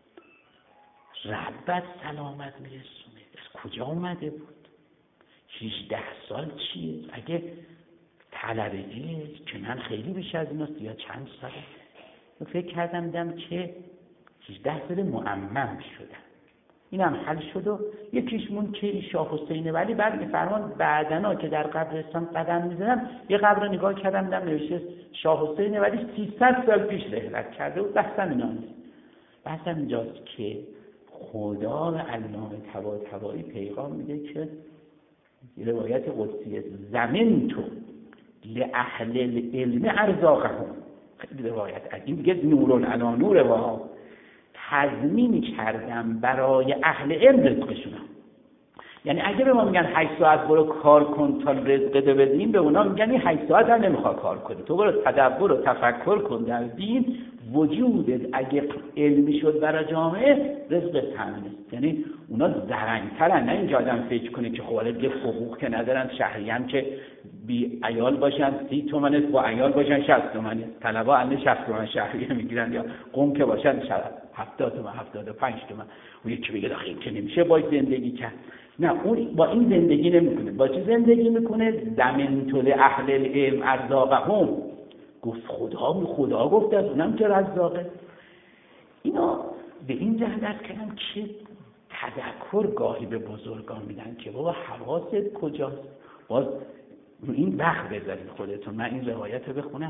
ربت سلامت میرسونه، از کجا اومده بود؟ هجده سال چیه؟ اگه طلبگیه که من خیلی بیشتر از ایناست یا چند ساله؟ فکر کردم دیدم که هجده سال معمم شدم. اینم حل شد و یکیشمون که شاه حسینه ولی بعد میفرمان بعدنا که در قبرستان قدم میزنم یه قبر رو نگاه کردم دیدم نوشته شاه حسینه ولی سیصد سال پیش رحلت کرده و بحثم اینا نیست. بحثم اینجاست که خدا و علامه طباطبایی پیغام میده که روایت قدسیه زمین تو لأهل العلم ارزاقهم، خیلی روایت از این دیگه نورون علی نور و تضمین کردم برای اهل علم رزقشونم. یعنی اگه به ما میگن هشت ساعت برو کار کن تا رزقت بدیم، به اونا میگن این هشت ساعت هم نمیخواد کار کنی، تو برو تدبر و تفکر کن در دین، وجودت اگه علمی شد برای جامعه رزق تامین است. یعنی اونا زرنگ‌ترن، نه اینجا آدم فکر کنه که خب دیگه حقوق که ندارن، شهریان که بی عیال باشن سی تومنه، با عیال باشن شصت تومنه، طلبا الان شصت تومن شهریه میگیرن، یا قوم که باشن هفتاد تومن هفتاد و پنج تومن. اون یکی میگه آخه این که نمیشه باید زندگی کرد. نه، اون با این زندگی نمیکنه. با چی زندگی میکنه؟ زمین طول اهل العلم ارزاقهم. گفت خدا خدا گفت از اونم که رزاقه. اینا به این جهت است کردم که تذکر گاهی به بزرگان میدن که بابا حواست کجاست. باز این وقت بذارید خودتون، من این روایت رو بخونم.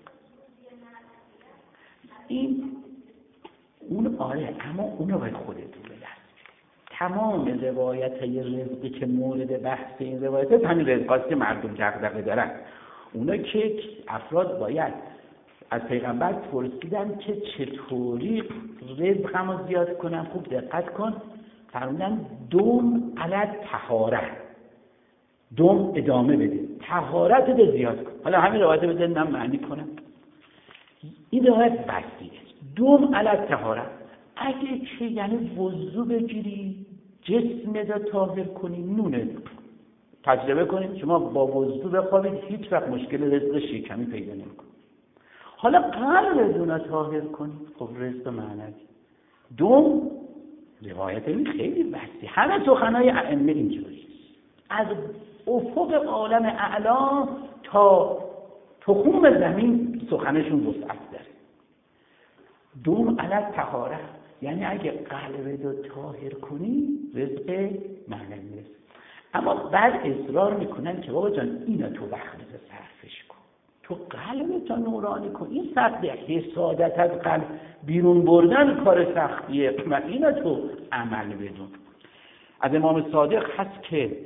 این اون آره، اما اون رو باید خودتون بلد. تمام روایت های رزقی که مورد بحث این روایت هست همین رزقاست که مردم دغدغه دارن. اونا که افراد باید از پیغمبر پرسیدن که چطوری رزقم رو زیاد کنم. خوب دقت کن، فرمودن دوم علی طهاره، دوم ادامه بده، طهارت رو زیاد کن. حالا همین روایت رو بذارید من معنی کنم. این روایت بسیه، دوم علی طهاره، اگه که یعنی وضو بگیری جسم رو طاهر کنی، نونه تجربه کنید شما با وضو بخوابید هیچ وقت مشکل رزق شکمی پیدا نمی‌کنید. حالا قلبتون رو طاهر کنید، خب رزق معنوی. دوم روایت این خیلی وسیع، همه سخنای ائمه اینجوریه، از افق عالم اعلا تا تخم زمین سخنشون وسعت داره. دوم علی طهاره، یعنی اگه قلبت رو طاهر کنی رزق معنوی میرسه. اما بعد اصرار میکنن که بابا جان اینا تو وقت صرفش کن، تو قلبت رو نورانی کن. این سخته، حسادت از قلب بیرون بردن کار سختیه و اینا تو عمل بدون. از امام صادق هست که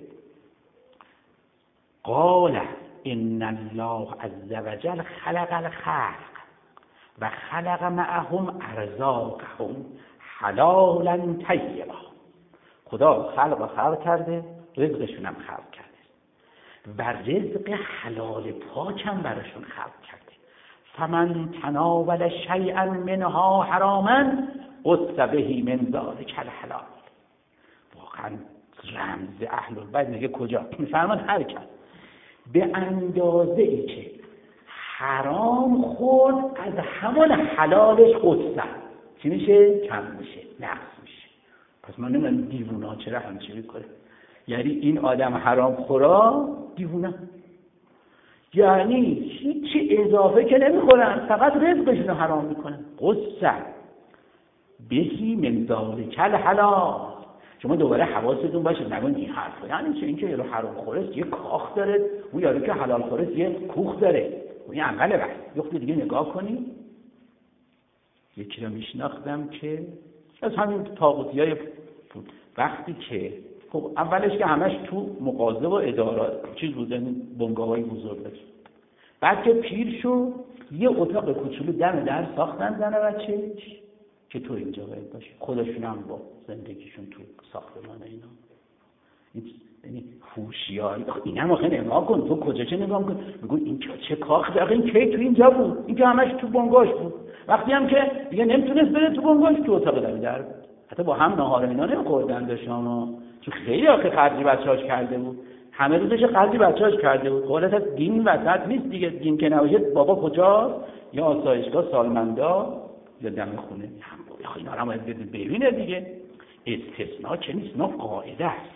قال ان الله عز وجل خلق الخلق و خلق معهم ارزاقهم حلالا طیبا. خدا خلق خلق کرده، رزقشون هم خلق کرده و رزق حلال پاک هم براشون خلق کرده. فمن تناول شیئا منها حراما قص به من ذلک الحلال. واقعا رمز اهل البیت میگه کجا؟ میفرمان هر کس به اندازه ای که حرام خورد از همان حلالش قصه چی میشه؟ کم میشه، نقص میشه. پس من نمیدونم دیوونا چرا همچنین کنه. یعنی این آدم حرام خورا دیوونه، یعنی هیچی اضافه که نمیخورن، فقط رزقشون رو حرام میکنن. قصه بهی من ذلک الحلال، شما دوباره حواستون باشه نگون این حرفا یعنی چه اینکه یارو حرام خوره یه کاخ داره، اون یارو که حلال خوره یه کوخ داره. این اول بحث. یه دیگه نگاه کنی. یکی رو میشناختم که از همین طاغوتیای وقتی که خب اولش که همش تو مغازه و ادارات چیز بودن، بنگاه‌های بزرگ داشت. بعد که پیر شد یه اتاق کوچولو دم در ساختن زن و بچه‌ش که تو اینجا باید باشی. خودشون هم با زندگیشون تو ساختمان اینا. یعنی هوشیاری. اینم آخه نگاه کن، تو کجا چه نگاه کن؟ میگو این چه کاخ داره، این کی تو اینجا بود؟ این که همش تو بنگاهش بود. وقتی هم که دیگه نمیتونست بره تو بنگاهش، تو اتاق دم در بود. حتی با هم ناهار اینا نمی‌خوردن داشتن، چون خیلی آخه خرجی بچه‌اش کرده بود. همه روزش خرجی بچه‌اش کرده بود. قولت از دین وسط نیست دیگه. دین که نباشه بابا کجاست؟ یا آسایشگاه سالمندا یا دم خونه. هم اینا رو هم ببینه دیگه. استثناء چه نیست، نه قاعده است.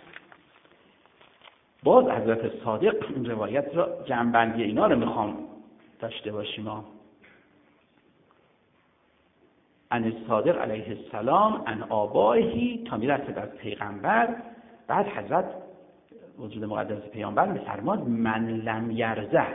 باز حضرت صادق این روایت را جنبندی اینا رو میخوام داشته باشیم. ان صادق علیه السلام ان آبائهی تا میرسه از پیغمبر. بعد حضرت وجود مقدس پیامبر میفرماد من لم یرزه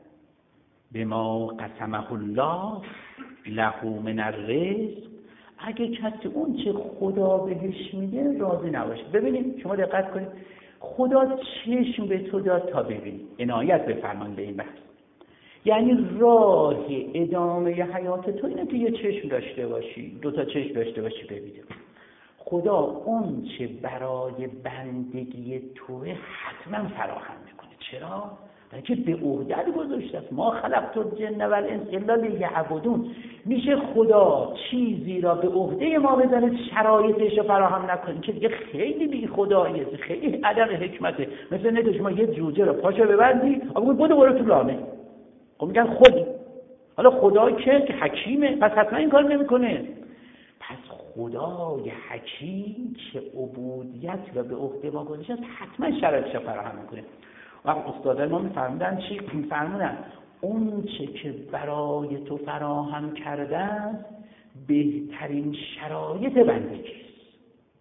بما قسمه الله له من الرزق، اگه کسی اون چه خدا بهش میده راضی نباشه. ببینید شما دقت کنید، خدا چشم به تو داد تا ببینی، عنایت بفرمان به این بحث. یعنی راه ادامه حیات تو اینه که یه چشم داشته باشی، دو تا چشم داشته باشی ببینی. خدا اون چه برای بندگی توه حتما فراهم میکنه. چرا؟ که به عهده گذاشته است. ما خلقت الجن والانس الا لیعبدون. میشه خدا چیزی را به عهده ما بذاره شرایطش رو فراهم نکنه که دیگه خیلی بی خداییه، خیلی عدم حکمته. مثلا نه شما یه جوجه رو پاشو ببندی آقا بده برو تو لانه، خب میگن خودی. حالا خدا که که حکیمه پس حتما این کار نمیکنه. پس خدای حکیم که عبودیت و به عهده ما گذاشته حتما شرایطش فراهم میکنه. وقت استادان ما میفرمودن چی؟ میفرمودن اون چه که برای تو فراهم کرده است بهترین شرایط بندگی است.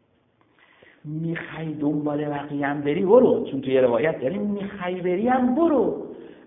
میخوای دنبال بقیه هم بری برو، چون توی روایت داریم میخوای بری هم برو،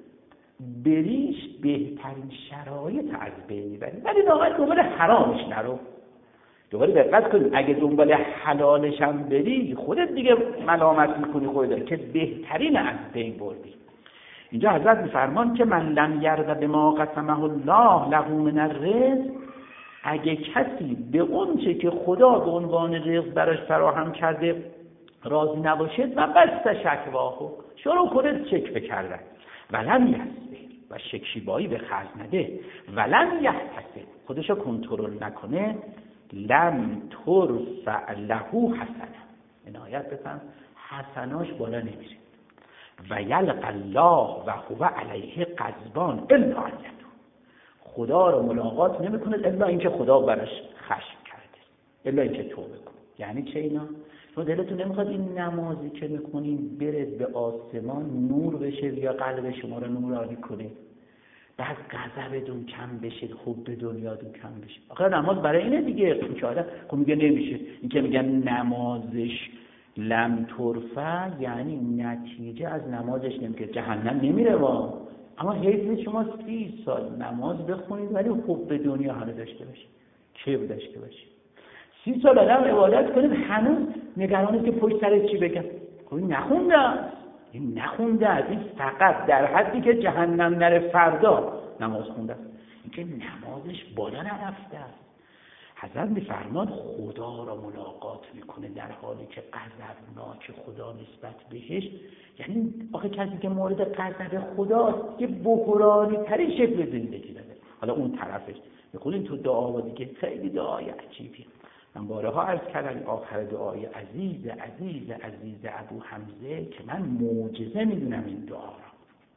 بریش بهترین شرایط از بین میبری، ولی واقعا دنبال حرامش نرو. دوباره دقت کن، اگه دنبال حلالش هم بری خودت دیگه ملامت میکنی خودت که بهترین از بین بردی. اینجا حضرت میفرمان که من لم یرد بما قسمه الله له من الرزق، اگه کسی به اون چه که خدا به عنوان رزق براش فراهم کرده راضی نباشد و بس شکواهو شروع کنه شکوه کردن ولم یسبه و شکیبایی به خرج نده ولم یحتسب خودشو کنترل نکنه لم ترفع له حسنه، عنایت بفهم حسناش بالا نمیره و یلق الله و هو علیه غضبان الا ان یتوب، خدا رو ملاقات نمیکنه الا اینکه خدا براش خشم کرده، الا اینکه توبه کنه. یعنی چه اینا؟ شما دلتون نمیخواد این نمازی که میکنین برد به آسمان نور بشه یا قلب شما رو نورانی کنه، بعد غضبتون کم بشه، خوب به دنیاتون کم بشه. آخه نماز برای اینه دیگه. که آدم خب میگه نمیشه، این که میگن نمازش لم ترفع یعنی نتیجه از نمازش نمیگه جهنم نمیره وا، اما حیث شما سی سال نماز بخونید ولی خوب به دنیا همه داشته باشید، کیف داشته باشید. سی سال آدم عبادت کنید هنوز نگرانید که پشت سرش چی بگن. خب این نخونده این نخونده است، این فقط در حدی که جهنم نره فردا نماز خونده است، این که نمازش بالا نرفته است. حضرت میفرماد خدا را ملاقات میکنه در حالی که غضبناک خدا نسبت بهش. یعنی آخه کسی که مورد غضب خداست که بحرانی ترین شکل زندگی داره. حالا اون طرفش بخونیم تو دعا و دیگه خیلی دعای عجیبی. من بارها عرض کردم آخر دعای عزیز عزیز عزیز ابو حمزه که من معجزه میدونم این دعا را.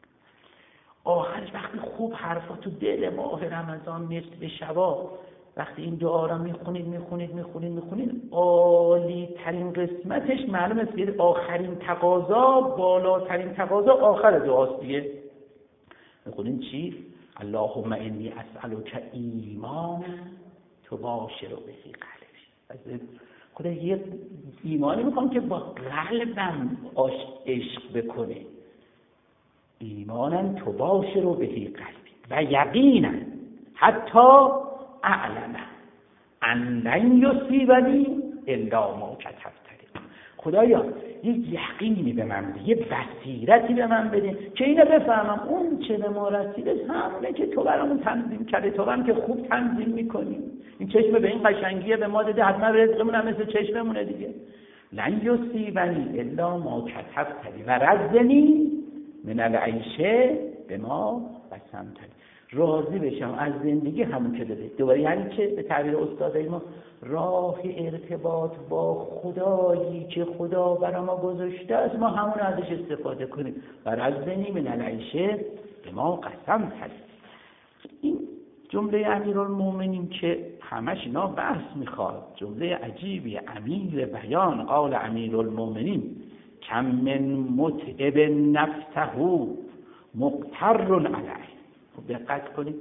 آخرش وقتی خوب حرفا تو دل ماه رمضان نصف شبا وقتی این دعا را میخونید میخونید میخونید میخونید عالی ترین قسمتش معلومه که آخرین تقاضا بالاترین تقاضا آخر دعاست دیگه. میخونید چی؟ اللهم انی اسألک ایمانا تباشر به قلبی. خدا یه ایمانی میخوام که با قلبم عشق بکنه. ایمانن تو باشه رو بهی قلبی و یقینا حتی اعلمه ان لن یصیبنی الا ما کتبت لی. خدایا یه یقینی به من بده، یه بصیرتی به من بده که اینو بفهمم اون چه به ما رسیده همونه که تو برامون تنظیم کرده، تو هم که خوب تنظیم میکنی. این چشم به این قشنگیه به ما داده، حتما رزقمون هم مثل چشممونه دیگه. لن یصیبنی الا ما کتبت لی و رزقنی من العیشه به ما قسمت لی. راضی بشم از زندگی همون که داده. دوباره یعنی چه؟ به تعبیر استادای ما راه ارتباط با خدایی که خدا برای ما گذاشته است، ما همون ازش استفاده کنیم. و رزقنی من العیشه به ما قسمت لی. این جمله امیرالمومنین که همش اینا بحث میخواد، جمله عجیبی، امیر بیان. قال امیرالمومنین کم من متعب نفسه مقتر علیه. خب دقت کنید،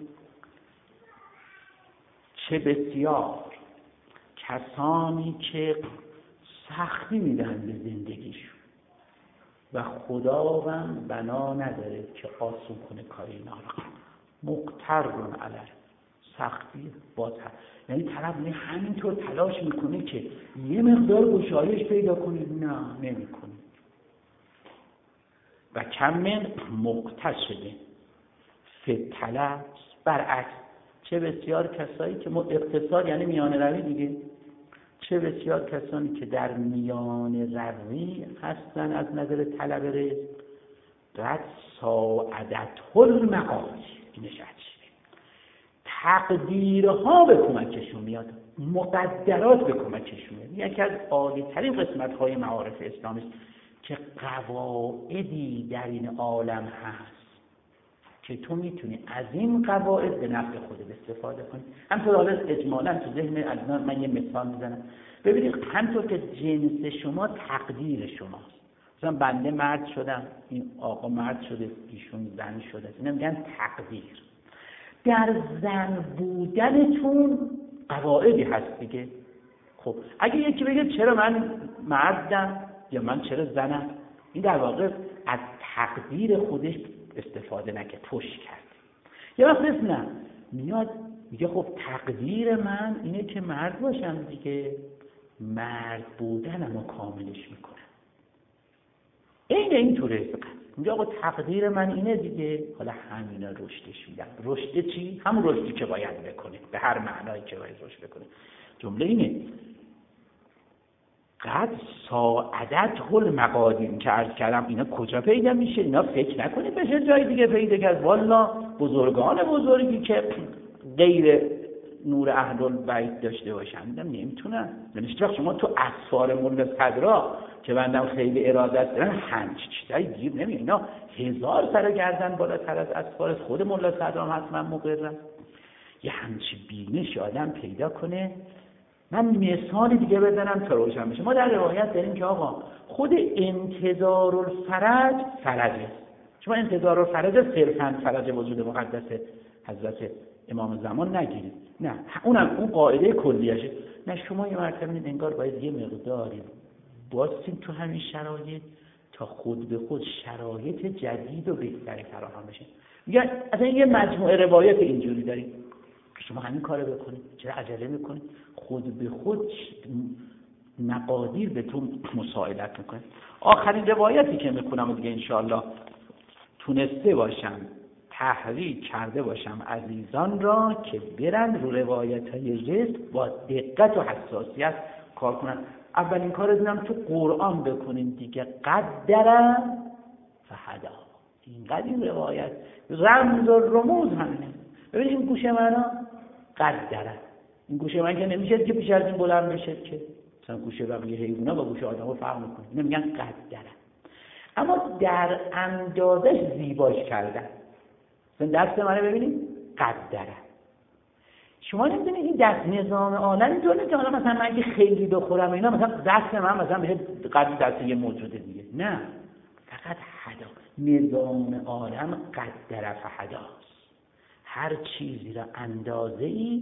چه بسیار کسانی که سختی میدن به زندگیشون و خداوند بنا نداره که آسون کنه کار اینا رو. مقتر علیه، سختی باز هست. یعنی طرف نه همینطور تلاش میکنه که یه مقدار گشایش پیدا کنه، نه نمیکنه. و کم من مقتصده فی طلب، برعکس چه بسیار کسایی که اقتصاد یعنی میانه روی دیگه، چه بسیار کسانی که در میانه روی هستن از نظر طلب رزق، قد ساعدت المقادیر. اینش عجیبه، تقدیرها به کمکشون میاد، مقدرات به کمکشون میاد. یکی از عالی ترین قسمت های معارف اسلامی است که قواعدی در این عالم هست که تو میتونی از این قواعد به نفع خودت استفاده کنی. همطور حالا اجمالا تو ذهن از من یه مثال میزنم. ببینید همطور که جنس شما تقدیر شماست، مثلا بنده مرد شدم، این آقا مرد شده، ایشون زن شده، اینا میگن تقدیر. در زن بودنتون قواعدی هست دیگه. خب اگه یکی بگه چرا من مردم یا من چرا زنم، این در واقع از تقدیر خودش استفاده نکرد، پشت کرد. یه وقت نه میاد میگه خب تقدیر من اینه که مرد باشم دیگه، مرد بودنم رو کاملش میکنم. این این تو رزق میگه آقا تقدیر من اینه دیگه، حالا همینا رشدش میدم. رشد چی؟ همون رشدی که باید بکنه، به هر معنایی که باید رشد بکنه. جمله اینه قد ساعدت المقادیر که عرض کردم. اینا کجا پیدا میشه؟ اینا فکر نکنید بشه جای دیگه پیدا کرد. والا بزرگان بزرگی که غیر نور اهل البیت داشته باشن میگم نمیتونن. نمیشه وقت شما تو اسفار مولا صدرا که بندم خیلی ارادت دارن همچ چیزایی گیر نمیاد. اینا هزار سر گردن بالاتر از اسفار خود مولا صدرا هم حتما مقررن. یه همچی بینش آدم پیدا کنه. من مثال دیگه بزنم تا روشن بشه. ما در روایت داریم که آقا خود انتظار الفرج فرجه. شما انتظار الفرج صرفاً فرج وجود مقدس حضرت امام زمان نگیرید، نه اونم اون قاعده کلیشه. نه شما یه مرتبه انگار باید یه مقداری باشین تو همین شرایط تا خود به خود شرایط جدید و بهتری فراهم بشه. میگن اصلا یه مجموعه روایت اینجوری داریم که شما همین کارو بکنید، چرا عجله میکنید؟ خود به خود مقادیر به تو مساعدت میکنه. آخرین روایتی که میکنم دیگه انشاءالله تونسته باشم تحریک کرده باشم عزیزان را که برن رو روایت های رزق با دقت و حساسیت کار کنن. اولین کار دیدم تو قرآن بکنین دیگه، قدرم فهدا. اینقدر این روایت رمز و رموز همینه. ببینید این گوش منو قدره، این گوشه من که نمیشه که بیش از این بلند بشه که مثلا گوشه بقیه حیونا با گوشه آدمو فرق میکنه. اینا میگن قدره، اما در اندازش زیباش کردن. مثلا دست منو ببینید قدره. شما نمیدونید این دست نظام عالم اینطوره که حالا مثلا من اگه خیلی بخورم اینا مثلا دست من مثلا به قد دست یه موجوده دیگه، نه فقط حدا. نظام عالم قدره فهداست. هر چیزی را اندازه‌ای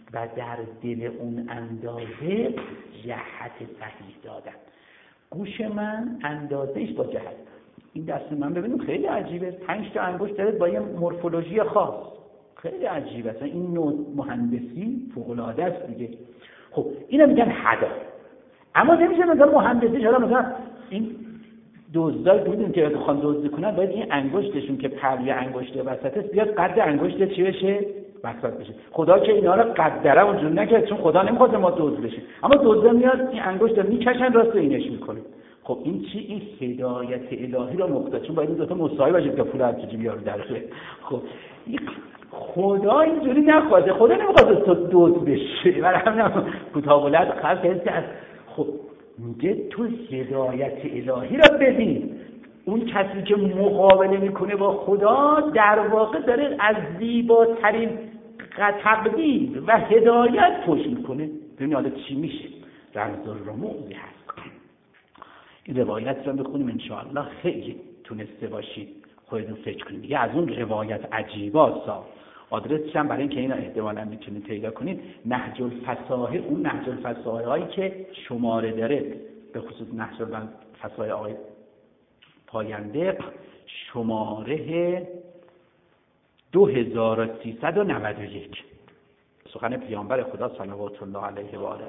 و در دل اون اندازه جهت صحیح دادن. گوش من اندازهش با جهت. این دست من ببینیم خیلی عجیبه، پنج تا انگشت داره با یه مورفولوژی خاص، خیلی عجیبه. اصلا این نوع مهندسی فوق‌العاده است دیگه. خب اینا میگن حدا، اما نمیشه مثلا مهندسی شده مثلا این دزدای بودیم که بخوان دزدی کنن باید این انگشتشون که پروی انگشت وسطه بیاد قد انگشت چی بشه؟ وسط بشه. خدا که اینا رو قدره اونجور نکرد، چون خدا نمیخواد ما دزد بشیم، اما دزدا میاد این انگشت رو میکشن راست اینش میکنه. خب این چی؟ این هدایت الهی رو مقتضی، چون باید این دو تا مساوی باشه تا پول از تو جیب یارو درشه. خب این خدا اینجوری نخواسته، خدا نمیخواد تو دزد بشی، برای همین کوتاه‌بلند خلق هست. خب میگه تو هدایت الهی را ببین. اون کسی که مقابله میکنه با خدا در واقع داره از زیباترین تقدیر و هدایت پشت میکنه. ببین حالا چی میشه؟ رمز الرموزی هست. این روایت رو بخونیم انشاءالله خیلی تونسته باشید خودتون فکر کنید. دیگه از اون روایت عجیبا آدرسش هم برای اینکه اینا احتمالاً میتونید پیدا کنید، نهج الفصاحه. اون نهج الفصاحه هایی که شماره داره، به خصوص نهج الفصاحه آقای پاینده، شماره دو هزار و سیصد و نود و یک، سخن پیامبر خدا صلوات الله علیه و آله.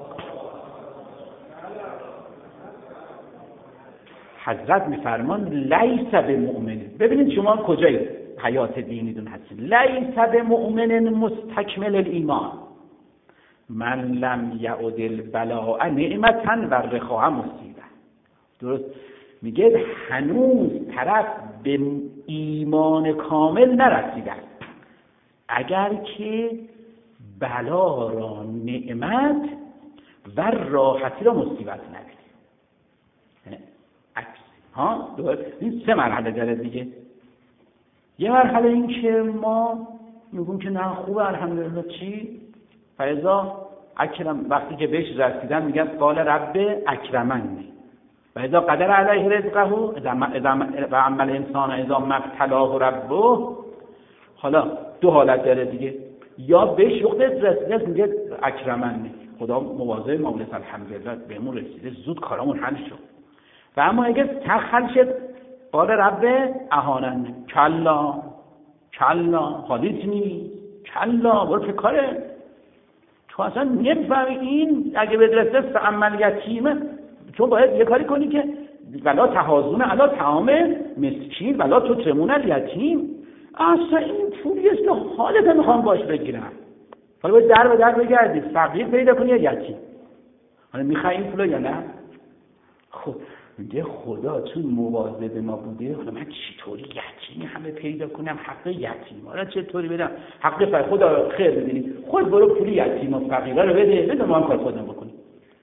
حضرت میفرمان لیس بمؤمن. ببینید شما کجای حیات دینیتون هستید. لیس بمؤمن مستکمل الایمان من لم یعد البلاء نعمتا و الرخاء مصیبه. درست میگه هنوز طرف به ایمان کامل نرسیده اگر که بلا را نعمت و راحتی را مصیبت نبینه. ها این سه مرحله داره دیگه. یه مرحله این که ما میگیم که نه خوبه الحمدلله، چی؟ فاذا اکرم، وقتی که بهش رسیدن میگن قال رب اکرمنی و اذا قدر علیه رزقه و عمل انسان اذا مبتلاه ربه. حالا دو حالت داره دیگه، یا بهش وقت رسیده میگه اکرمنی، خدا مواظب ما بود، الحمدلله بهمون رسیده، زود کارامون حل شد. و اما اگه سخت شد قال رب اهانن، کلا کلا حالیت نیست، کلا برو که کاره تو اصلا نمیفهمی. این اگه بدرسته فعمل یتیمه، چون باید یه کاری کنی که ولا تحاضون علا طعام مسکین ولا تطعمون الیتیم. اصلا این پولیست که حالت میخوام باش بگیرم، حالا باید در به در بگردی فقیر پیدا کنی یا یتیم. حالا میخوای این پولو یا نه؟ خب میگه خدا چون مواظب ما بوده، خدا من چطوری یتیمی همه پیدا کنم، حق یتیم ها را چطوری بدم، حق فقیر خدا خیر بدینی، خود برو پولی یتیم و فقیرها رو بده، بده ما هم کار خودم بکنیم.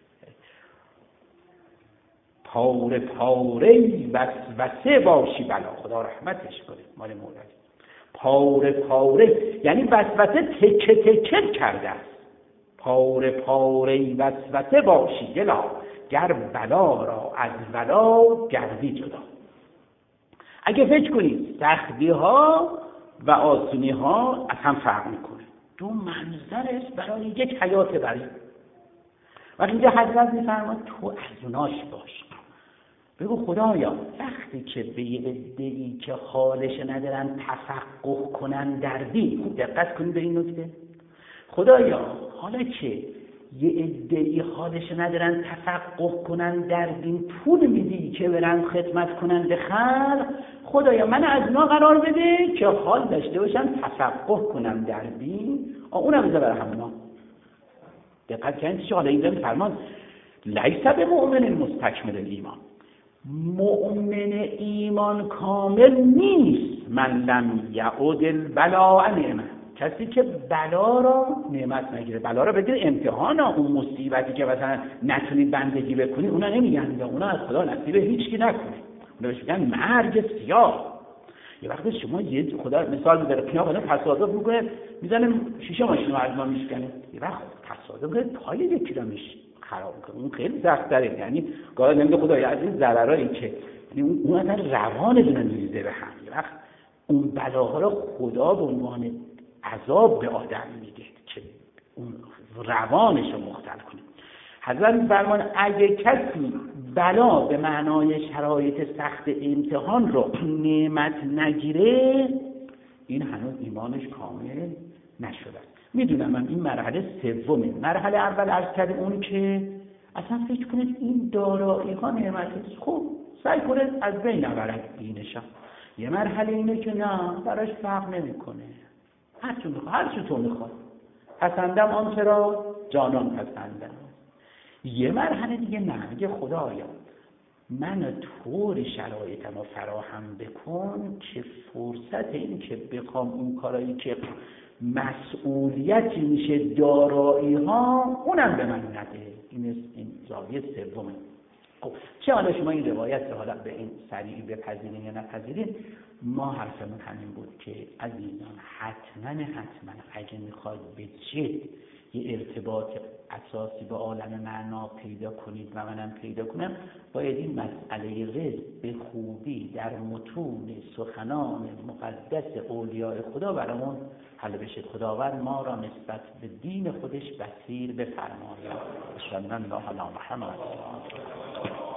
پاره پاره وسوسه باشی بلا، خدا رحمتش کنه مال مولوی. پاره پاره یعنی وسوسه تکه تکه کرده است. پاره پاره وسوسه باشی دلا، گر بلا را از بلا گردی جدا. اگه فکر کنید سختی ها و آسونی ها از هم فرق میکنه، دو منظر است برای یک حیات بری. وقتی اینجا حضرت میفرماد تو از اوناش باش، بگو خدایا وقتی که به یه عده‌ای که حالش ندارن تفقه کنن در دین، خوب دقت کنید به این نکته، خدایا حالا که یه عده‌ای حالش ندارن تفقه کنن در دین، پول میدی که برن خدمت کنن به خلق، خدایا من از اونا قرار بده که حال داشته باشن تفقه کنن در دین، اونم بذار برای همونا. دقت کنید چه حالا اینجا میفرمان لیس بمؤمن مستکمل الایمان، مؤمن ایمان کامل نیست من لم یعد البلاء نعمت، کسی که بلا را نعمت نگیره. بلا را بگیره امتحان، اون مصیبتی که مثلا نتونی بندگی بکنی اونا نمیگن، اونا از خدا نصیب هیچکی نکنه، اونا بهش میگن مرگ سیاه. یه وقتی شما یه خدا مثال میذاره پینا خدا تصادف میکنه میزنه شیشه ماشین رو از ما میشکنه، یه وقت تصادف میکنه پای یکی رو میشه خراب میکنه، اون خیلی سخت داره. یعنی گاهی نمیگه خدای از این ضررایی که یعنی اون اون اصلا روانتون میریزه به هم. یه وقت اون بلاها رو خدا به عنوان عذاب به آدم میده که اون روانش رو مختل کنه. حضرت فرمان اگه کسی بلا به معنای شرایط سخت امتحان رو نعمت نگیره، این هنوز ایمانش کامل نشده. میدونم من این مرحله سومه. مرحله اول عرض کردم اون که اصلا فکر کنید این دارایی ها نعمت خوب سعی کنید از بین نبرد اینشا. یه مرحله اینه که نه، براش فرق نمیکنه، هر چون میخواد هر چون تو میخواد، پسندم آن چرا جانان پسندم. یه مرحله دیگه نه، میگه خدایا من طوری شرایطم رو فراهم بکن که فرصت این که بخوام اون کارایی که مسئولیتی میشه دارایی ها اونم به من نده. این این زاویه سومه. خب چه حالا شما این روایت رو حالا به این سریع بپذیرین یا نپذیرین، ما حرفمون همین بود که عزیزان حتما حتما اگه میخواید به جد یه ارتباط اساسی با عالم معنا پیدا کنید و منم پیدا کنم، باید این مسئله رزق به خوبی در متون سخنان مقدس اولیاء خدا برامون حل بشه. خداوند ما را نسبت به دین خودش بصیر بفرماید. اشهد ان لا اله الا الله محمد